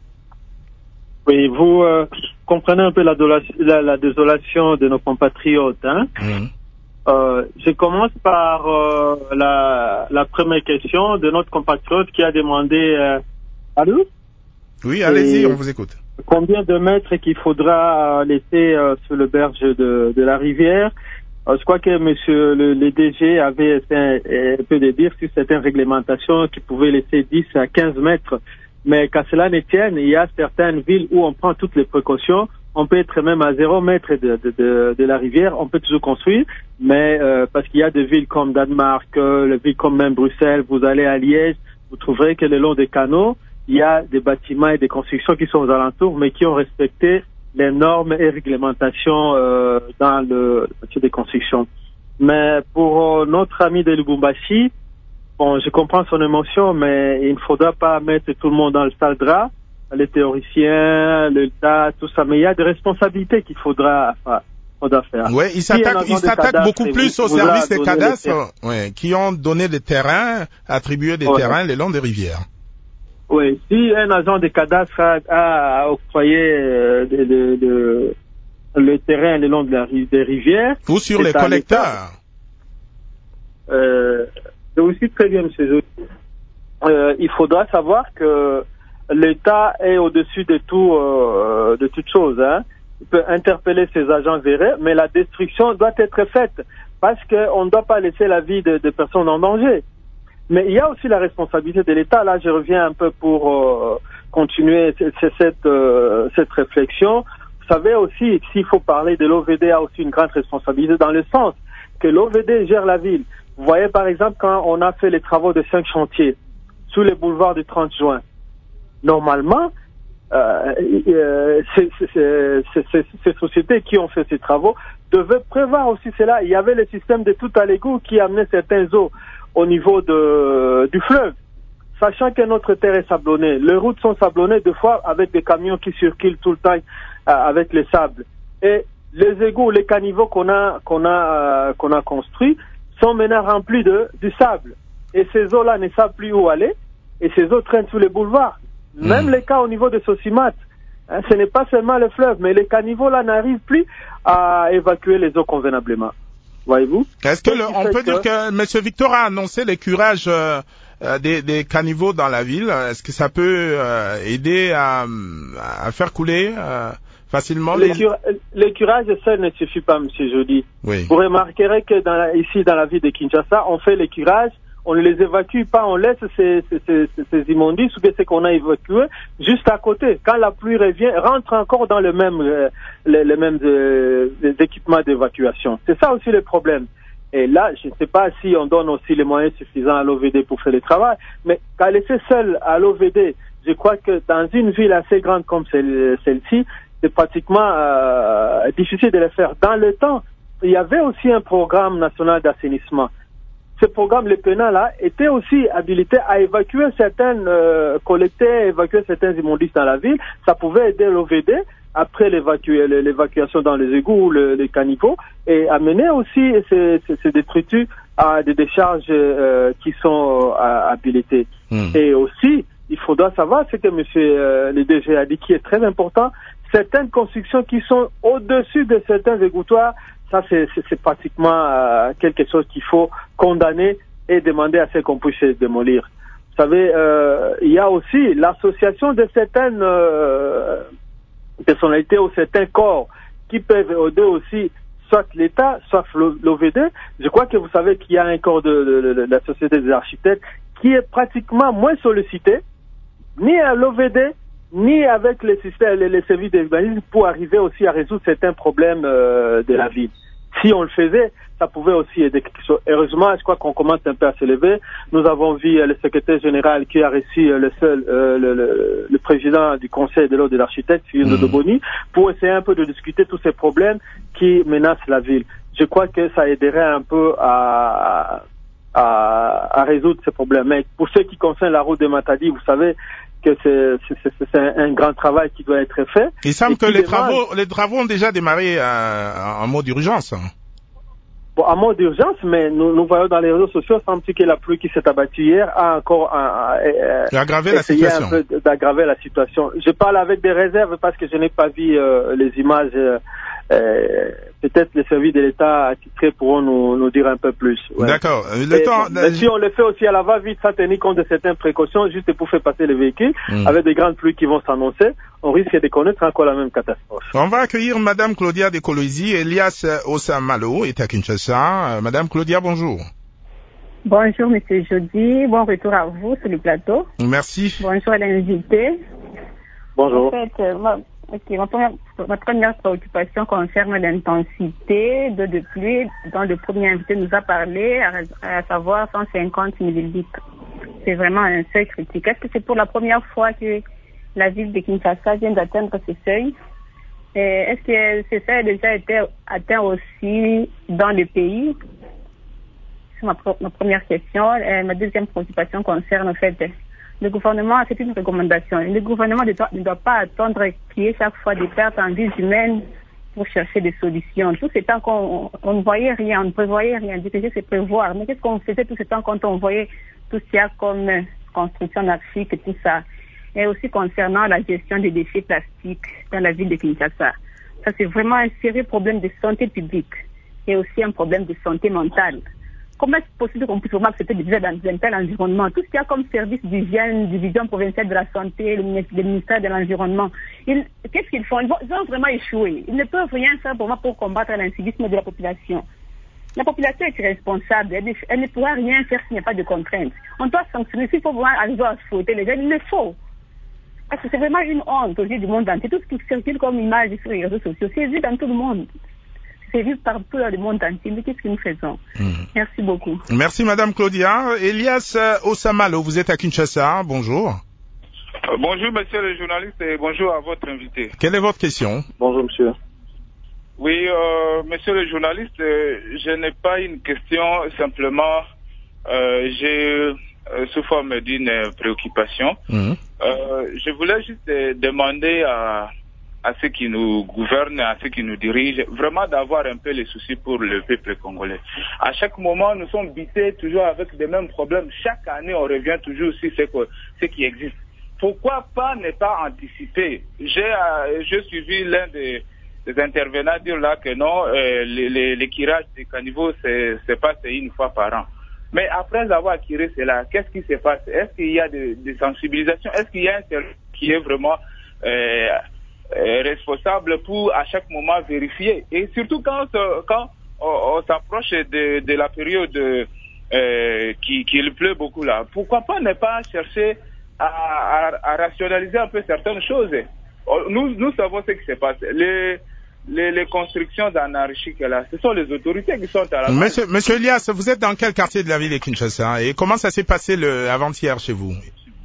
Oui, vous euh, comprenez un peu la, la, la désolation de nos compatriotes. Hein? Mmh. Euh, je commence par euh, la, la première question de notre compatriote qui a demandé... Euh, allô? Oui, allez-y, Et on vous écoute. Combien de mètres qu'il faudra laisser euh, sur le berge de, de la rivière? euh, Je crois que monsieur le, le D G avait un, un peu de dire sur certaines réglementations qui pouvaient laisser dix à quinze mètres. Mais qu'à cela ne tienne, il y a certaines villes où on prend toutes les précautions On peut être même à zéro mètre de, de, de, de la rivière, on peut toujours construire, mais euh, parce qu'il y a des villes comme Danemark, euh, les villes comme même Bruxelles, vous allez à Liège, vous trouverez que le long des canaux, il y a des bâtiments et des constructions qui sont aux alentours, mais qui ont respecté les normes et réglementations euh, dans le métier des constructions. Mais pour euh, notre ami de Lubumbashi, bon, je comprends son émotion, mais il ne faudra pas mettre tout le monde dans le sale drap, les théoriciens, l'État, tout ça. Mais il y a des responsabilités qu'il faudra, enfin, faudra faire. Ouais, il s'attaque, il s'attaque beaucoup plus aux services des cadastres, ouais, qui ont donné des terrains, attribué des ouais. terrains le long des rivières. Oui, si un agent des cadastres a, a octroyé euh, de, de, de, le terrain le long de la, des rivières... Ou sur les collecteurs. Euh, c'est aussi très bien, monsieur Jody. Euh, il faudra savoir que l'État est au-dessus de tout, euh, de toute chose, hein. Il peut interpeller ses agents véreux, mais la destruction doit être faite parce qu'on ne doit pas laisser la vie de, de personnes en danger. Mais il y a aussi la responsabilité de l'État. Là, je reviens un peu pour euh, continuer cette, cette, euh, cette réflexion. Vous savez aussi, s'il faut parler de l'O V D, a aussi une grande responsabilité dans le sens que l'O V D gère la ville. Vous voyez, par exemple, quand on a fait les travaux de cinq chantiers sous les boulevards du trente juin, normalement, euh, euh, ces, ces, ces, ces sociétés qui ont fait ces travaux devaient prévoir aussi cela. Il y avait le système de tout à l'égout qui amenait certains eaux au niveau de, du fleuve. Sachant que notre terre est sablonnée, les routes sont sablonnées deux fois avec des camions qui circulent tout le temps euh, avec les sables. Et les égouts, les caniveaux qu'on a, qu'on a, euh, qu'on a construits sont maintenant remplis de, du sable. Et ces eaux-là ne savent plus où aller. Et ces eaux traînent sous les boulevards. Mmh. Même les cas au niveau de Sosimat, hein, ce n'est pas seulement le fleuve, mais les caniveaux-là n'arrivent plus à évacuer les eaux convenablement. Voyez-vous? Est-ce que le, on peut que... dire que M. Victor a annoncé les curages euh, des, des caniveaux dans la ville? Est-ce que ça peut euh, aider à, à faire couler euh, facilement les... les... Cura... les curages seuls ne suffit pas, M. Jody. Oui. Vous remarquerez que dans la, ici, dans la ville de Kinshasa, on fait les curages, on ne les évacue pas, on laisse ces, ces, ces, ces immondices ou bien ce qu'on a évacué juste à côté. Quand la pluie revient, rentre encore dans le même, euh, les, les mêmes euh, les équipements d'évacuation. C'est ça aussi le problème. Et là, je ne sais pas si on donne aussi les moyens suffisants à l'O V D pour faire le travail, mais qu'à laisser seul à l'O V D, je crois que dans une ville assez grande comme celle, celle-ci, c'est pratiquement euh, difficile de le faire. Dans le temps, il y avait aussi un programme national d'assainissement. Ce programme, le P E N A-là, était aussi habilité à évacuer certaines, euh, collecter, évacuer certains immondices dans la ville. Ça pouvait aider l'O V D après l'évacu- l'évacuation dans les égouts ou le, les caniveaux et amener aussi ces, ces, ces détritus à des décharges euh, qui sont euh, habilitées. Mmh. Et aussi, il faudra savoir ce que monsieur euh, le D G a dit qui est très important, certaines constructions qui sont au-dessus de certains égouttoirs. Ça, c'est, c'est, c'est pratiquement euh, quelque chose qu'il faut condamner et demander à ce qu'on puisse démolir. Vous savez, euh, il y a aussi l'association de certaines euh, personnalités ou certains corps qui peuvent aider aussi, soit l'État, soit l'O V D. Je crois que vous savez qu'il y a un corps de, de, de, de la Société des architectes qui est pratiquement moins sollicité, ni à l'O V D, ni avec les systèmes, les, les services d'urbanisme pour arriver aussi à résoudre certains problèmes euh, de la ville. Si on le faisait, ça pouvait aussi aider quelque chose. Heureusement, je crois qu'on commence un peu à se lever. Nous avons vu euh, le secrétaire général qui a reçu euh, le seul, euh, le, le, le président du conseil de l'ordre de l'architecte, Philippe mmh. Dodoboni, pour essayer un peu de discuter tous ces problèmes qui menacent la ville. Je crois que ça aiderait un peu à, à, à résoudre ces problèmes. Mais pour ce qui concerne la route de Matadi, vous savez, que c'est, c'est, c'est, c'est un, un grand travail qui doit être fait. Il semble que les travaux, les travaux ont déjà démarré euh, en mode d'urgence. Bon, en mode d'urgence, mais nous, nous voyons dans les réseaux sociaux, semble que la pluie qui s'est abattue hier a encore a, a, a, aggravé la situation. Un peu d'aggraver la situation. Je parle avec des réserves parce que je n'ai pas vu euh, les images. Euh, euh, peut-être les services de l'État attitrés pourront nous, nous dire un peu plus. Ouais. D'accord. Le et, temps, mais si on le fait aussi à la va-vite, sans tenir compte de certaines précautions, juste pour faire passer les véhicules, mmh. avec des grandes pluies qui vont s'annoncer, on risque de connaître encore la même catastrophe. On va accueillir Madame Claudia de Kolwezi. Elias Osamalo est à Kinshasa. Madame Claudia, bonjour. Bonjour, Monsieur Jody. Bon retour à vous sur le plateau. Merci. Bonjour à l'invité. Bonjour. En fait, euh, ma, Ok, ma première, ma première préoccupation concerne l'intensité de de pluie dont le premier invité nous a parlé, à, à savoir cent cinquante millilitres. C'est vraiment un seuil critique. Est-ce que c'est pour la première fois que la ville de Kinshasa vient d'atteindre ce seuil? Et est-ce que ce seuil a déjà été atteint aussi dans le pays? C'est ma, ma première question. Et ma deuxième préoccupation concerne, en fait, le gouvernement, c'est une recommandation. Le gouvernement ne doit, ne doit pas attendre qu'il y ait chaque fois des pertes en vies humaines pour chercher des solutions. Tout ce temps qu'on on ne voyait rien, on ne prévoyait rien, du c'est prévoir. Mais qu'est-ce qu'on faisait tout ce temps quand on voyait tout ce qu'il y a comme construction anarchique et tout ça? Et aussi concernant la gestion des déchets plastiques dans la ville de Kinshasa. Ça, c'est vraiment un sérieux problème de santé publique et aussi un problème de santé mentale. Comment est-ce possible qu'on puisse vraiment accepter déjà dans un tel environnement? Tout ce qu'il y a comme service d'hygiène, division provinciale de la santé, le ministère de l'Environnement, ils, qu'est-ce qu'ils font? Ils ont, ils ont vraiment échoué. Ils ne peuvent rien faire pour moi pour combattre l'incivisme de la population. La population est responsable. Elle, elle ne pourra rien faire s'il n'y a pas de contraintes. On doit sanctionner. S'il faut voir arriver à se fouetter les gens, il le faut. Parce que c'est vraiment une honte aux yeux du monde entier. Tout ce qui circule comme image sur les réseaux sociaux, c'est vu dans tout le monde. C'est vu partout dans le monde entier. Mais qu'est-ce que nous faisons? Mmh. Merci beaucoup. Merci Madame Claudia. Elias Osamalo, vous êtes à Kinshasa. Bonjour. Euh, bonjour monsieur le journaliste et bonjour à votre invité. Quelle est votre question? Bonjour monsieur. Oui, euh, monsieur le journaliste, euh, je n'ai pas une question, simplement euh, j'ai euh, sous forme d'une préoccupation. Mmh. Euh, je voulais juste euh, demander à à ceux qui nous gouvernent, à ceux qui nous dirigent, vraiment d'avoir un peu les soucis pour le peuple congolais. À chaque moment, nous sommes bités toujours avec les mêmes problèmes. Chaque année, on revient toujours sur ce, que, ce qui existe. Pourquoi pas ne pas anticiper? J'ai euh, j'ai suivi l'un des, des intervenants dire là que non, euh, les, les, les tirages des caniveaux, c'est, c'est passé une fois par an. Mais après avoir tiré cela, qu'est-ce qui se passe? Est-ce qu'il y a des de sensibilisations? Est-ce qu'il y a un service qui est vraiment euh, euh, responsable pour à chaque moment vérifier? Et surtout quand, quand on, on s'approche de, de la période euh, qui, qu'il pleut beaucoup là, pourquoi pas ne pas chercher à, à, à rationaliser un peu certaines choses? Nous, nous savons ce qui se passe. Les, les, les constructions anarchiques là, ce sont les autorités qui sont à la Monsieur, Monsieur Elias, vous êtes dans quel quartier de la ville de Kinshasa et comment ça s'est passé le avant-hier chez vous?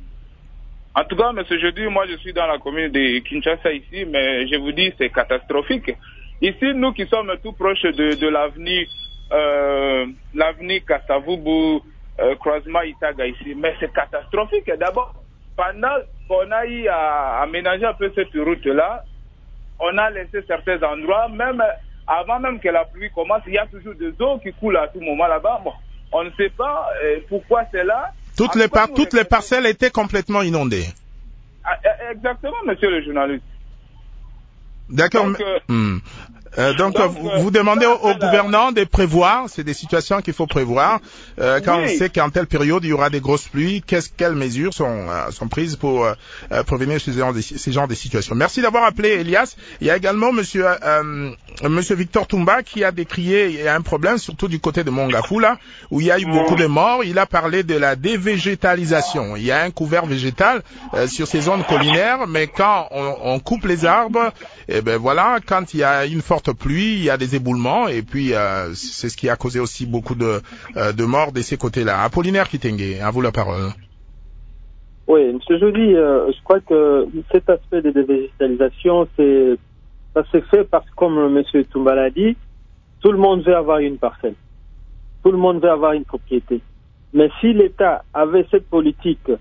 En tout cas, monsieur Jeudi, moi je suis dans la commune de Kinshasa ici, mais je vous dis c'est catastrophique. Ici, nous qui sommes tout proches de, de l'avenue, euh, l'avenue Kasavubu, euh, croisement Itaga ici, mais c'est catastrophique. D'abord, pendant qu'on a eu à aménager un peu cette route-là, on a laissé certains endroits, même avant même que la pluie commence, il y a toujours des eaux qui coulent à tout moment là-bas. Bon, on ne sait pas euh, pourquoi c'est là. Toutes, les, par, toutes les parcelles étaient complètement inondées. Ah, exactement, monsieur le journaliste. D'accord. Donc, euh, hmm. euh, donc, donc vous, vous demandez au, au gouvernant de prévoir, c'est des situations qu'il faut prévoir. Euh, quand oui. on sait qu'en telle période il y aura des grosses pluies, qu'est-ce, quelles mesures sont, euh, sont prises pour euh, prévenir ces genres, de, ces genres de situations. Merci d'avoir appelé Elias. Il y a également monsieur euh, monsieur Victor Toumba qui a décrié il y a un problème surtout du côté de Mongafou là où il y a eu beaucoup de morts. Il a parlé de la dévégétalisation. Il y a un couvert végétal euh, sur ces zones collinaires, mais quand on, on coupe les arbres, et ben voilà, quand il y a une forte pluie, il y a des éboulements et puis euh, c'est ce qui a causé aussi beaucoup de, euh, de morts de ces côtés-là. Apollinaire Kitenge, à vous la parole. Oui, M. Joly, euh, je crois que cet aspect de dévégétalisation, c'est, ça s'est fait parce que, comme M. Toumba l'a dit, tout le monde veut avoir une parcelle. Tout le monde veut avoir une propriété. Mais si l'État avait cette politique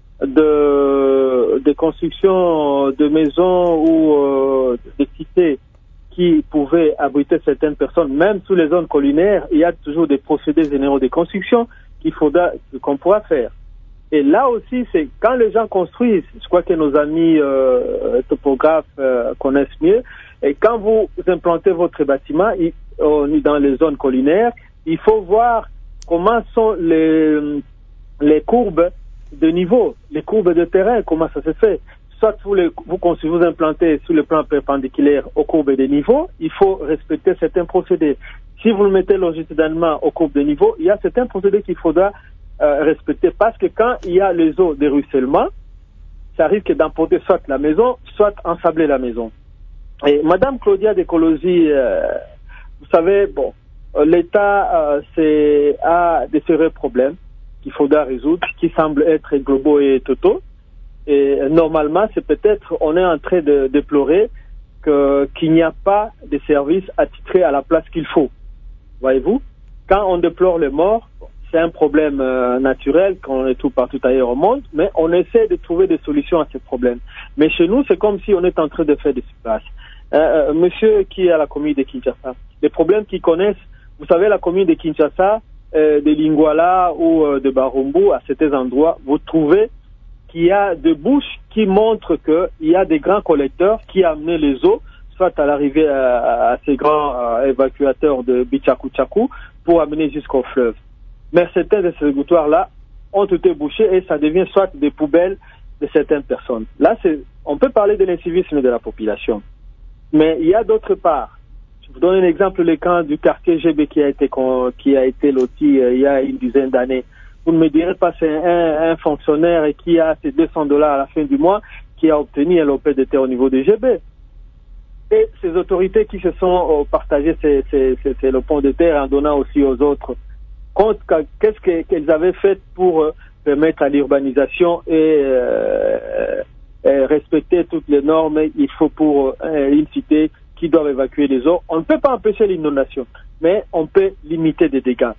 de, de construction de maisons ou euh, de cités qui pouvaient abriter certaines personnes, même sous les zones collinaires, il y a toujours des procédés généraux de construction qu'il faudra, qu'on pourra faire. Et là aussi, c'est quand les gens construisent, je crois que nos amis euh, topographes euh, connaissent mieux, et quand vous implantez votre bâtiment il, euh, dans les zones collinaires, il faut voir comment sont les, les courbes de niveau, les courbes de terrain, comment ça se fait. Soit vous, les, vous, vous implantez sur le plan perpendiculaire aux courbes de niveau, il faut respecter certains procédés. Si vous le mettez longitudinalement aux courbes de niveau, il y a certains procédés qu'il faudra euh, respecter parce que quand il y a les eaux de ruissellement, ça risque d'emporter soit la maison, soit ensabler la maison. Et Madame Claudia Descolosi, euh, vous savez, bon, l'État euh, c'est, a des sérieux problèmes qu'il faudra résoudre, qui semblent être globaux et totaux. Et normalement, c'est peut-être, on est en train de déplorer que, qu'il n'y a pas de services attitrés à la place qu'il faut. Voyez-vous, quand on déplore les morts, c'est un problème euh, naturel, qu'on est tout partout ailleurs au monde, mais on essaie de trouver des solutions à ces problèmes. Mais chez nous, c'est comme si on est en train de faire des surplaces. Euh, euh, monsieur qui est à la commune de Kinshasa, les problèmes qu'ils connaissent, vous savez, la commune de Kinshasa, euh, de Lingwala ou euh, de Barumbu, à certains endroits, vous trouvez qu'il y a des bouches qui montrent qu'il y a des grands collecteurs qui amenaient les eaux, soit à l'arrivée à, à ces grands euh, évacuateurs de Bichaku-Chaku, pour amener jusqu'au fleuve. Mais certains de ces égouttoirs-là ont été bouchés et ça devient soit des poubelles de certaines personnes. Là, c'est, on peut parler de l'incivisme de la population. Mais il y a d'autre part, je vous donne un exemple, le camp du quartier G B qui a été, qui a été loti euh, il y a une dizaine d'années. Vous ne me direz pas c'est un, un fonctionnaire qui a ses deux cents dollars à la fin du mois qui a obtenu un lopin de terre au niveau du G B. Et ces autorités qui se sont euh, partagées ces, ces, ces, ces lopins de terre en donnant aussi aux autres, compte qu'est-ce qu'elles avaient fait pour euh, permettre à l'urbanisation et, euh, et respecter toutes les normes il faut pour euh, une cité qui doit évacuer les eaux. On ne peut pas empêcher l'inondation, mais on peut limiter des dégâts.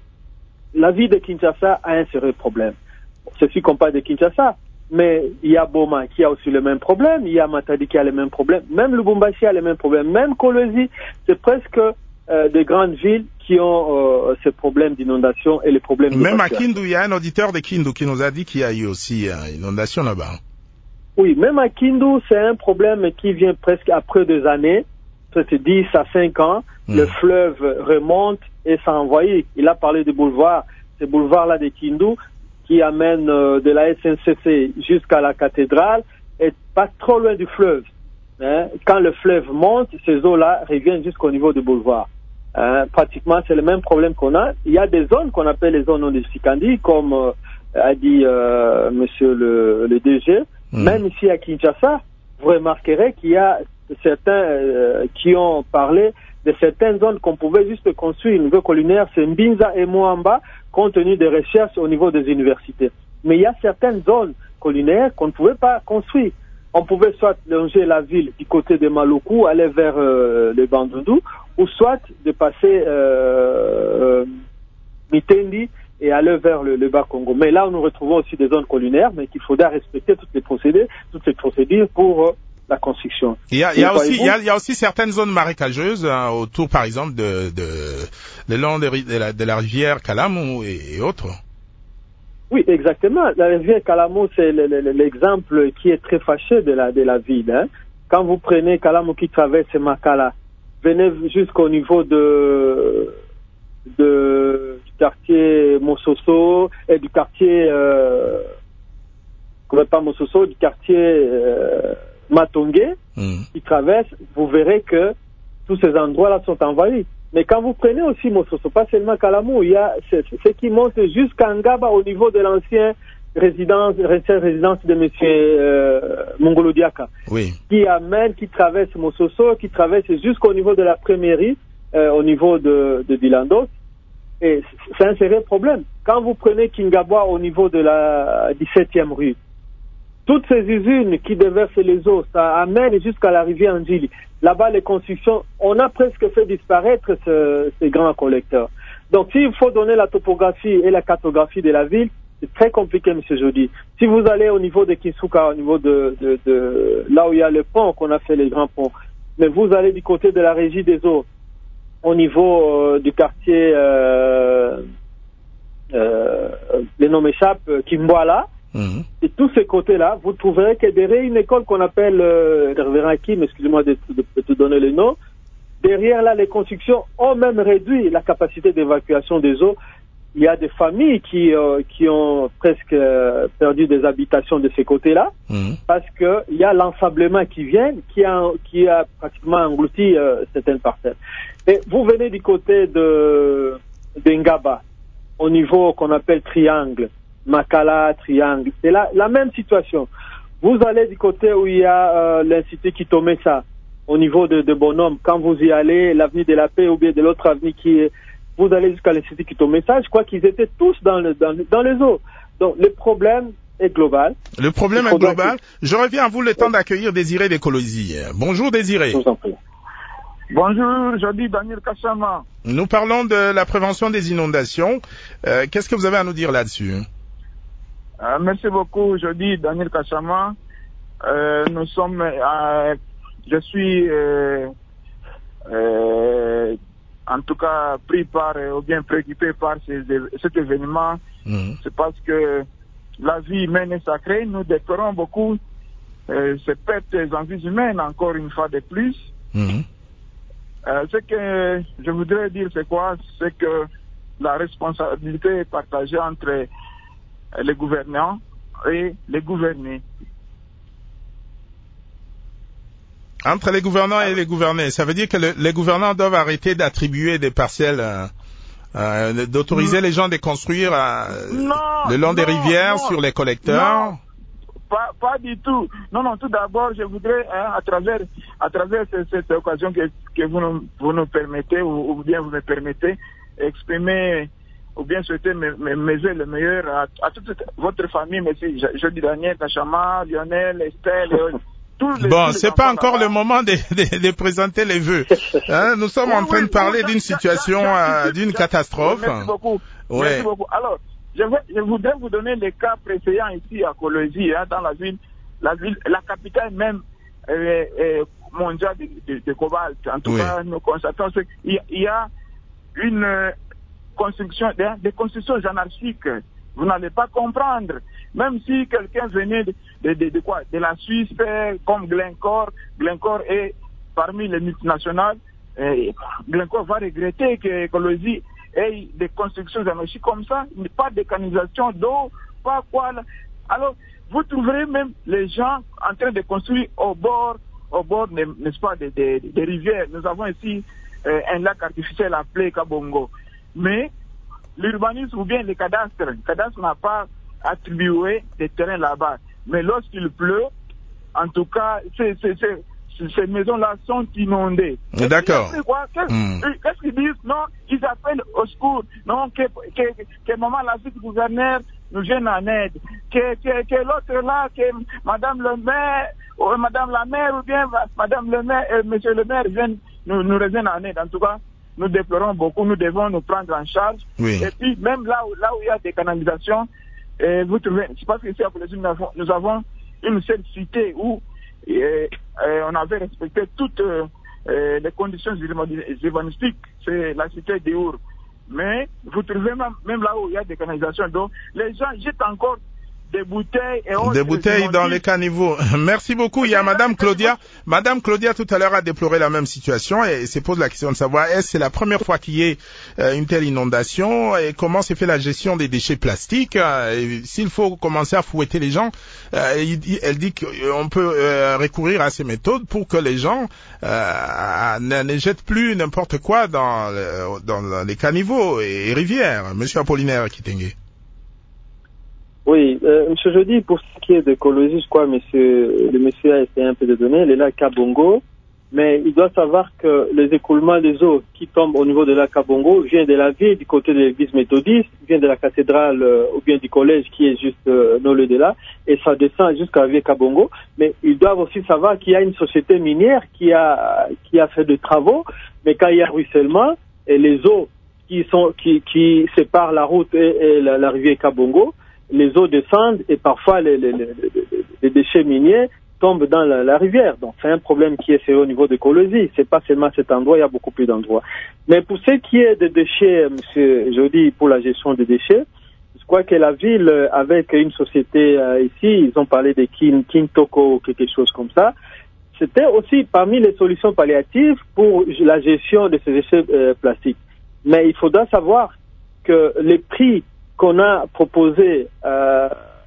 La ville de Kinshasa a un sérieux problème. Ceci qu'on parle de Kinshasa, mais il y a Boma qui a aussi le même problème, il y a Matadi qui a le même problème, même Lubumbashi a le même problème, même Kolwezi, c'est presque euh, des grandes villes qui ont euh, ces problèmes d'inondation et les problèmes Même de à Kindu, il y a un auditeur de Kindu qui nous a dit qu'il y a eu aussi une euh, inondation là-bas. Oui, même à Kindu, c'est un problème qui vient presque après des années, peut-être dix à cinq ans, mmh. Le fleuve remonte et ça envoie. Il a parlé des boulevards, ces boulevards-là de Kindu qui amènent euh, de la S N C C jusqu'à la cathédrale et pas trop loin du fleuve. Hein. Quand le fleuve monte, ces eaux-là reviennent jusqu'au niveau du boulevard. Hein, pratiquement, c'est le même problème qu'on a. Il y a des zones qu'on appelle les zones non disciplinées, comme euh, a dit euh, Monsieur le, le D G. Mmh. Même ici à Kinshasa, vous remarquerez qu'il y a certains euh, qui ont parlé de certaines zones qu'on pouvait juste construire une nouvelle collinaire, c'est Mbinza et Moamba, compte tenu des recherches au niveau des universités. Mais il y a certaines zones collinaires qu'on ne pouvait pas construire. On pouvait soit longer la ville du côté de Maluku, aller vers euh, le Bandundu, ou soit de passer euh, euh, Mitendi et aller vers le, le Bas-Congo. Mais là, nous retrouvons aussi des zones collinaires, mais qu'il faudra respecter toutes les procédures, toutes les procédures pour euh, la construction. Il y a, il y a aussi, il y a, il y a aussi certaines zones marécageuses hein, autour, par exemple, de, de, de long de, de, la, de la rivière Kalamu et, et autres. Oui, exactement. La rivière Kalamu, c'est le, le, l'exemple qui est très fâcheux de la, de la ville. Hein. Quand vous prenez Kalamu qui traverse Makala, venez jusqu'au niveau de, de, du quartier Mososo et du quartier, euh, pas Mososo, du quartier, euh, Matongé, mmh. qui traverse, vous verrez que tous ces endroits-là sont envahis. Mais quand vous prenez aussi Mososo, pas seulement Kalamu, il y a ce, ce qui monte jusqu'à Ngaba au niveau de l'ancienne résidence, résidence de M. Euh, Mongolo Diaka, oui. qui amène, qui traverse Mososo, qui traverse jusqu'au niveau de la Prairie, euh, au niveau de, de Dilandos. Et c'est un sérieux problème. Quand vous prenez Kingabwa au niveau de la dix-septième rue, toutes ces usines qui déversent les eaux, ça amène jusqu'à la rivière Njili. Là-bas, les constructions, on a presque fait disparaître ce, ces grands collecteurs. Donc, s'il faut donner la topographie et la cartographie de la ville, c'est très compliqué, M. Jody. Si vous allez au niveau de Kinsuka, au niveau de, de, de là où il y a le pont, qu'on a fait les grands ponts, mais vous allez du côté de la régie des eaux, au niveau euh, du quartier, euh, euh, les noms m'échappent, Kimboala, Mmh. et tous ces côtés-là, vous trouverez que derrière une école qu'on appelle euh, Révérend Kim, excusez-moi de, de, de te donner le nom, derrière là, les constructions ont même réduit la capacité d'évacuation des eaux. Il y a des familles qui, euh, qui ont presque euh, perdu des habitations de ces côtés-là, mmh. parce que il y a l'ensablement qui vient, qui a, qui a pratiquement englouti euh, certaines parcelles. Et vous venez du côté de, de Ngaba, au niveau qu'on appelle Triangle, Makala, Triangle, c'est la, la même situation. Vous allez du côté où il y a euh, l'Institut Kitomesa, au niveau de, de Bonhomme. Quand vous y allez, l'avenue de la Paix ou bien de l'autre avenue qui est... Vous allez jusqu'à l'Institut Kitomesa, je crois qu'ils étaient tous dans, le, dans, dans les eaux. Donc, le problème est global. Le problème est global. Que... Je reviens à vous le temps d'accueillir Désiré d'Écologie. Bonjour Désiré. Je vous en prie. Bonjour, je dis Daniel Kachama. Nous parlons de la prévention des inondations. Euh, qu'est-ce que vous avez à nous dire là-dessus? euh, Merci beaucoup, je dis Daniel Kachama. Euh, nous sommes... Euh, je suis... Euh, euh, en tout cas pris par, ou bien préoccupé par ces, cet événement. Mmh. C'est parce que la vie humaine est sacrée. Nous déplorons beaucoup euh, ces pertes en vie humaine, encore une fois de plus. Mmh. Euh, ce que je voudrais dire, c'est quoi? C'est que la responsabilité est partagée entre les gouvernants et les gouvernés. Entre les gouvernants et les gouvernés, ça veut dire que le, les gouvernants doivent arrêter d'attribuer des parcelles, euh, euh, d'autoriser mmh. les gens de construire euh, non, le long non, des rivières, non, sur les collecteurs. Non, pas, pas du tout. Non, non, tout d'abord, je voudrais, hein, à travers, à travers cette, cette occasion que, que vous, nous, vous nous permettez, ou, ou bien vous me permettez, exprimer, ou bien souhaiter mes, mes, mes vœux le meilleur à, à toute votre famille, monsieur, je, je dis Daniel, Kachama, Lionel, Estelle, et Les, bon, c'est pas encore le moment de, de, de présenter les vœux. Hein, nous sommes oui, en train oui, de parler oui, d'une situation, euh, d'une catastrophe. Merci beaucoup. Ouais. Merci beaucoup. Alors, je, veux, je voudrais vous donner les cas précédents ici à Colosie, hein, dans la ville, la ville, la capitale même euh, euh, mondiale de, de, de cobalt. En tout cas, nous constatons qu'il y a une euh, construction, des, des constructions anarchiques. Vous n'allez pas comprendre. Même si quelqu'un venait de, de, de, de quoi, de la Suisse, comme Glencore, Glencore est parmi les multinationales, et Glencore va regretter que Colosie ait des constructions anarchiques comme ça, pas de canalisation d'eau, pas quoi. Là. Alors, vous trouverez même les gens en train de construire au bord, au bord, n'est-ce pas, des, des, des rivières. Nous avons ici euh, un lac artificiel appelé Kabongo. Mais l'urbanisme ou bien le cadastre, le cadastre n'a pas attribué des terrains là-bas. Mais lorsqu'il pleut, en tout cas, c'est, c'est, c'est, ces maisons-là sont inondées. D'accord. Qu'est-ce, mmh. qu'est-ce qu'ils disent? Non, ils appellent au secours. Non, que, que, que maman la vice-gouverneur nous vienne en aide. Que, que, que l'autre là, que madame le maire, ou madame la maire, ou bien madame le maire, et monsieur le maire viennent nous, nous reviennent en aide. En tout cas, nous déplorons beaucoup, nous devons nous prendre en charge. Oui. Et puis, même là où, là où il y a des canalisations, et vous trouvez, je pense qu'ici à Colosie, nous avons, nous avons une seule cité où et, et on avait respecté toutes euh, les conditions urbanistiques, c'est la cité d'Eur. Mais vous trouvez même, même là où il y a des canalisations d'eau, les gens jettent encore des bouteilles et autres. Des bouteilles dans les caniveaux. Merci beaucoup. Il y a Madame Claudia. Madame Claudia tout à l'heure a déploré la même situation et se pose la question de savoir est-ce que c'est la première fois qu'il y ait euh, une telle inondation et comment s'est fait la gestion des déchets plastiques. Euh, et s'il faut commencer à fouetter les gens, euh, il, elle dit qu'on peut euh, recourir à ces méthodes pour que les gens euh, ne, ne jettent plus n'importe quoi dans, le, dans les caniveaux et rivières. Monsieur Apollinaire Kitenge. Oui, euh, monsieur Jody, pour ce qui est de Colosie, je crois monsieur, le monsieur a essayé un peu de donner, le lac Kabongo, mais il doit savoir que les écoulements des eaux qui tombent au niveau de lac Kabongo viennent de la ville, du côté de l'église méthodiste, viennent de la cathédrale euh, ou bien du collège qui est juste euh, non loin de là, et ça descend jusqu'à la ville Kabongo, mais ils doivent aussi savoir qu'il y a une société minière qui a, qui a fait des travaux, mais quand il y a ruissellement, et les eaux qui sont, qui, qui séparent la route et, et la, la rivière Kabongo, les eaux descendent et parfois les, les, les, les déchets miniers tombent dans la, la rivière. Donc c'est un problème qui est sérieux au niveau de Colosie. C'est pas seulement cet endroit, il y a beaucoup plus d'endroits. Mais pour ce qui est des déchets, monsieur Jody, pour la gestion des déchets, je crois que la ville, avec une société euh, ici, ils ont parlé de Kin, Kintoko ou quelque chose comme ça, c'était aussi parmi les solutions palliatives pour la gestion de ces déchets euh, plastiques. Mais il faudra savoir que les prix qu'on a proposé euh,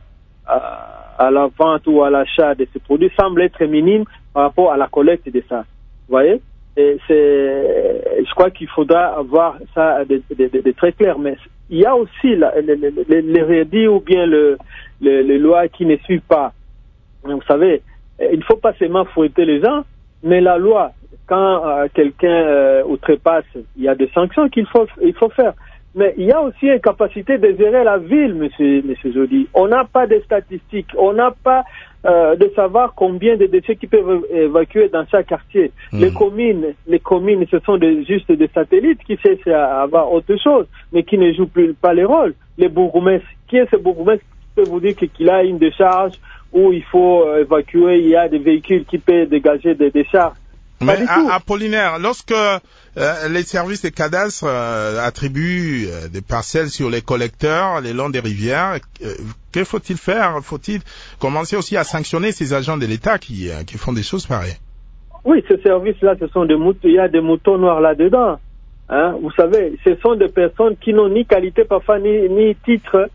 à, à la vente ou à l'achat de ces produits semble être minime par rapport à la collecte de ça. Vous voyez? Et c'est, je crois qu'il faudra avoir ça de, de, de, de très clair. Mais il y a aussi la, les, les, les rédits ou bien le, les, les lois qui ne suivent pas. vous savez, il ne faut pas seulement fouetter les gens, mais la loi, quand euh, quelqu'un euh, outrepasse, il y a des sanctions qu'il faut, il faut faire. Mais il y a aussi une capacité de gérer la ville, monsieur, monsieur Jody. On n'a pas de statistiques, on n'a pas euh, de savoir combien de déchets qui peuvent évacuer dans chaque quartier. Mmh. Les communes, les communes, ce sont des, juste des satellites qui cherchent à avoir autre chose, mais qui ne jouent plus pas les rôles. Les bourgmestres, qui est ce bourgmestre qui peut vous dire qu'il a une décharge où il faut euh, évacuer, il y a des véhicules qui peuvent dégager des décharges? Mais à, Apollinaire, lorsque euh, les services des cadastres euh, attribuent euh, des parcelles sur les collecteurs le long des rivières, euh, que faut-il faire? Faut-il commencer aussi à sanctionner ces agents de l'État qui, euh, qui font des choses pareilles? Oui, ces services-là, ce sont des moutons, il y a des moutons noirs là-dedans. Hein? Vous savez, ce sont des personnes qui n'ont ni qualité, parfois, ni, ni titre.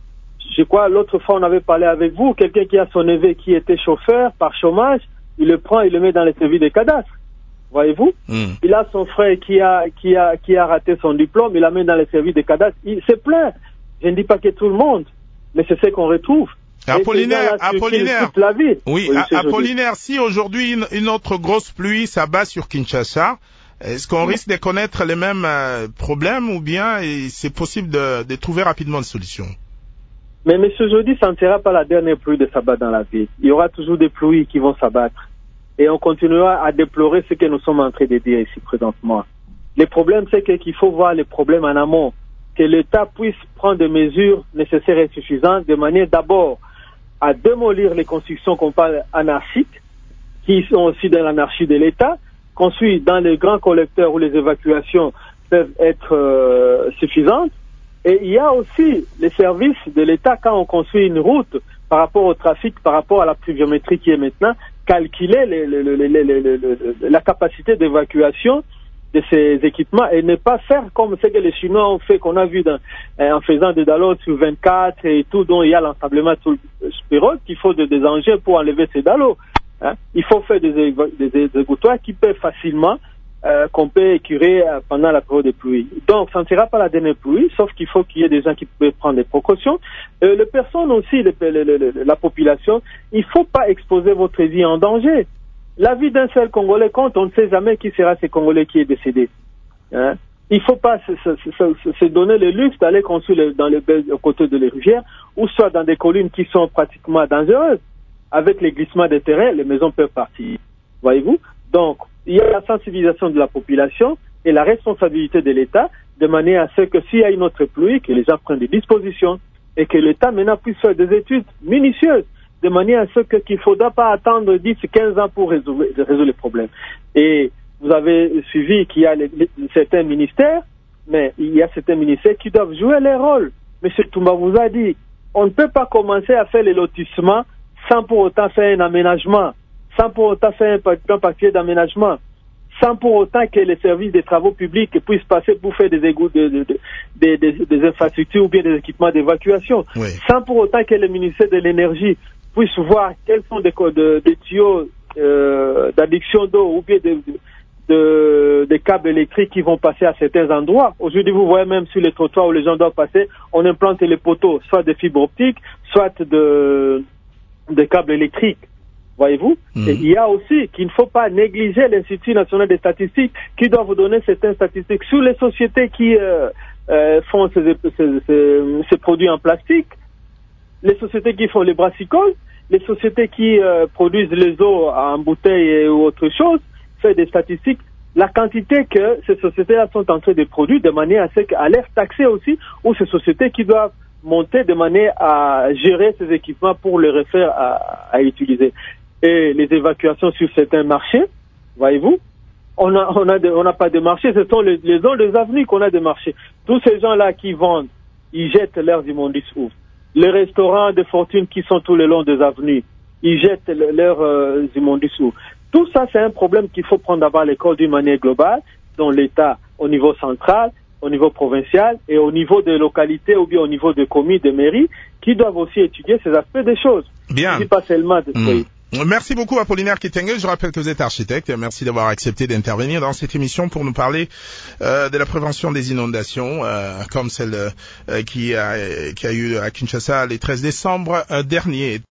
Je crois, l'autre fois, on avait parlé avec vous, quelqu'un qui a son neveu qui était chauffeur par chômage, il le prend, il le met dans les services des cadastres. Voyez-vous, mmh. Il a son frère qui a qui a qui a raté son diplôme, il l'amène dans les services des cadastres. Il se plaint. Je ne dis pas que tout le monde, mais c'est ce qu'on retrouve. Apollinaire, Apollinaire. Toute la vie. Oui, oui Apollinaire. Si aujourd'hui une, une autre grosse pluie s'abat sur Kinshasa, est-ce qu'on oui. risque de connaître les mêmes euh, problèmes ou bien c'est possible de, de trouver rapidement une solution? Mais monsieur Jody, ça ne sera pas la dernière pluie de s'abattre dans la ville. Il y aura toujours des pluies qui vont s'abattre. Et on continuera à déplorer ce que nous sommes en train de dire ici présentement. Le problème, c'est qu'il faut voir les problèmes en amont, que l'État puisse prendre des mesures nécessaires et suffisantes de manière d'abord à démolir les constructions qu'on parle anarchiques, qui sont aussi dans l'anarchie de l'État, qu'ensuite dans les grands collecteurs où les évacuations peuvent être euh, suffisantes. Et il y a aussi les services de l'État quand on construit une route par rapport au trafic, par rapport à la pluviométrie qui est maintenant, calculer les, les, les, les, les, les, la capacité d'évacuation de ces équipements et ne pas faire comme ce que les Chinois ont fait, qu'on a vu dans, en faisant des dallots sur vingt-quatre et tout, dont il y a l'ensablement tout le spirale, qu'il faut de, des engins pour enlever ces dallots. Hein. Il faut faire des, des, des égouttoirs qui peuvent facilement, euh, qu'on peut écurer pendant la période de pluie. Donc, ça ne sera pas la dernière pluie, sauf qu'il faut qu'il y ait des gens qui peuvent prendre des précautions. Euh, les personnes aussi, les, les, les, la population, il ne faut pas exposer votre vie en danger. La vie d'un seul Congolais compte, on ne sait jamais qui sera ce Congolais qui est décédé. Hein? Il ne faut pas se, se, se, se donner le luxe d'aller construire dans les côtés de les rivières, ou soit dans des collines qui sont pratiquement dangereuses. Avec les glissements des terrains, les maisons peuvent partir. Voyez-vous? Donc, il y a la sensibilisation de la population et la responsabilité de l'État, de manière à ce que s'il y a une autre pluie, que les gens prennent des dispositions et que l'État maintenant puisse faire des études minutieuses, de manière à ce que, qu'il ne faudra pas attendre dix, quinze ans pour résoudre, résoudre les problèmes. Et vous avez suivi qu'il y a les, les, certains ministères, mais il y a certains ministères qui doivent jouer leur rôle. M. Toumba vous a dit, on ne peut pas commencer à faire les lotissements sans pour autant faire un aménagement, sans pour autant faire un papier d'aménagement, sans pour autant que les services des travaux publics puissent passer pour faire des égouts, de, de, de, de, des infrastructures ou bien des équipements d'évacuation, oui. Sans pour autant que le ministère de l'énergie puisse voir quels sont des, de, des tuyaux euh, d'adduction d'eau ou bien des de, de câbles électriques qui vont passer à certains endroits. Aujourd'hui, vous voyez même sur les trottoirs où les gens doivent passer, on implante les poteaux, soit de fibres optiques, soit de, de câbles électriques. Voyez-vous? Mmh. Et il y a aussi qu'il ne faut pas négliger l'Institut national des statistiques qui doit vous donner certaines statistiques sur les sociétés qui euh, euh, font ces, ces, ces, ces produits en plastique, les sociétés qui font les brassicoles, les sociétés qui euh, produisent les eaux en bouteilles ou autre chose, fait des statistiques, la quantité que ces sociétés-là sont en train de produire de manière à ce qu'à l'air taxé aussi, ou ces sociétés qui doivent monter de manière à gérer ces équipements pour les refaire à, à utiliser. Et les évacuations sur certains marchés, voyez-vous, on a, on a de, on n'a pas de marché, ce sont les, les zones des avenues qu'on a des marchés. Tous ces gens-là qui vendent, ils jettent leurs immondices où? Les restaurants de fortune qui sont tout le long des avenues, ils jettent leurs euh, immondices où? Tout ça, c'est un problème qu'il faut prendre d'abord à l'école d'une manière globale, dont l'État, au niveau central, au niveau provincial et au niveau des localités ou bien au niveau des communes, des mairies, qui doivent aussi étudier ces aspects des choses. Bien. Je dis pas seulement de mmh. Merci beaucoup Apollinaire Kitenge. Je rappelle que vous êtes architecte. Merci d'avoir accepté d'intervenir dans cette émission pour nous parler euh, de la prévention des inondations, euh, comme celle euh, qui, a, qui a eu à Kinshasa le treize décembre euh, dernier.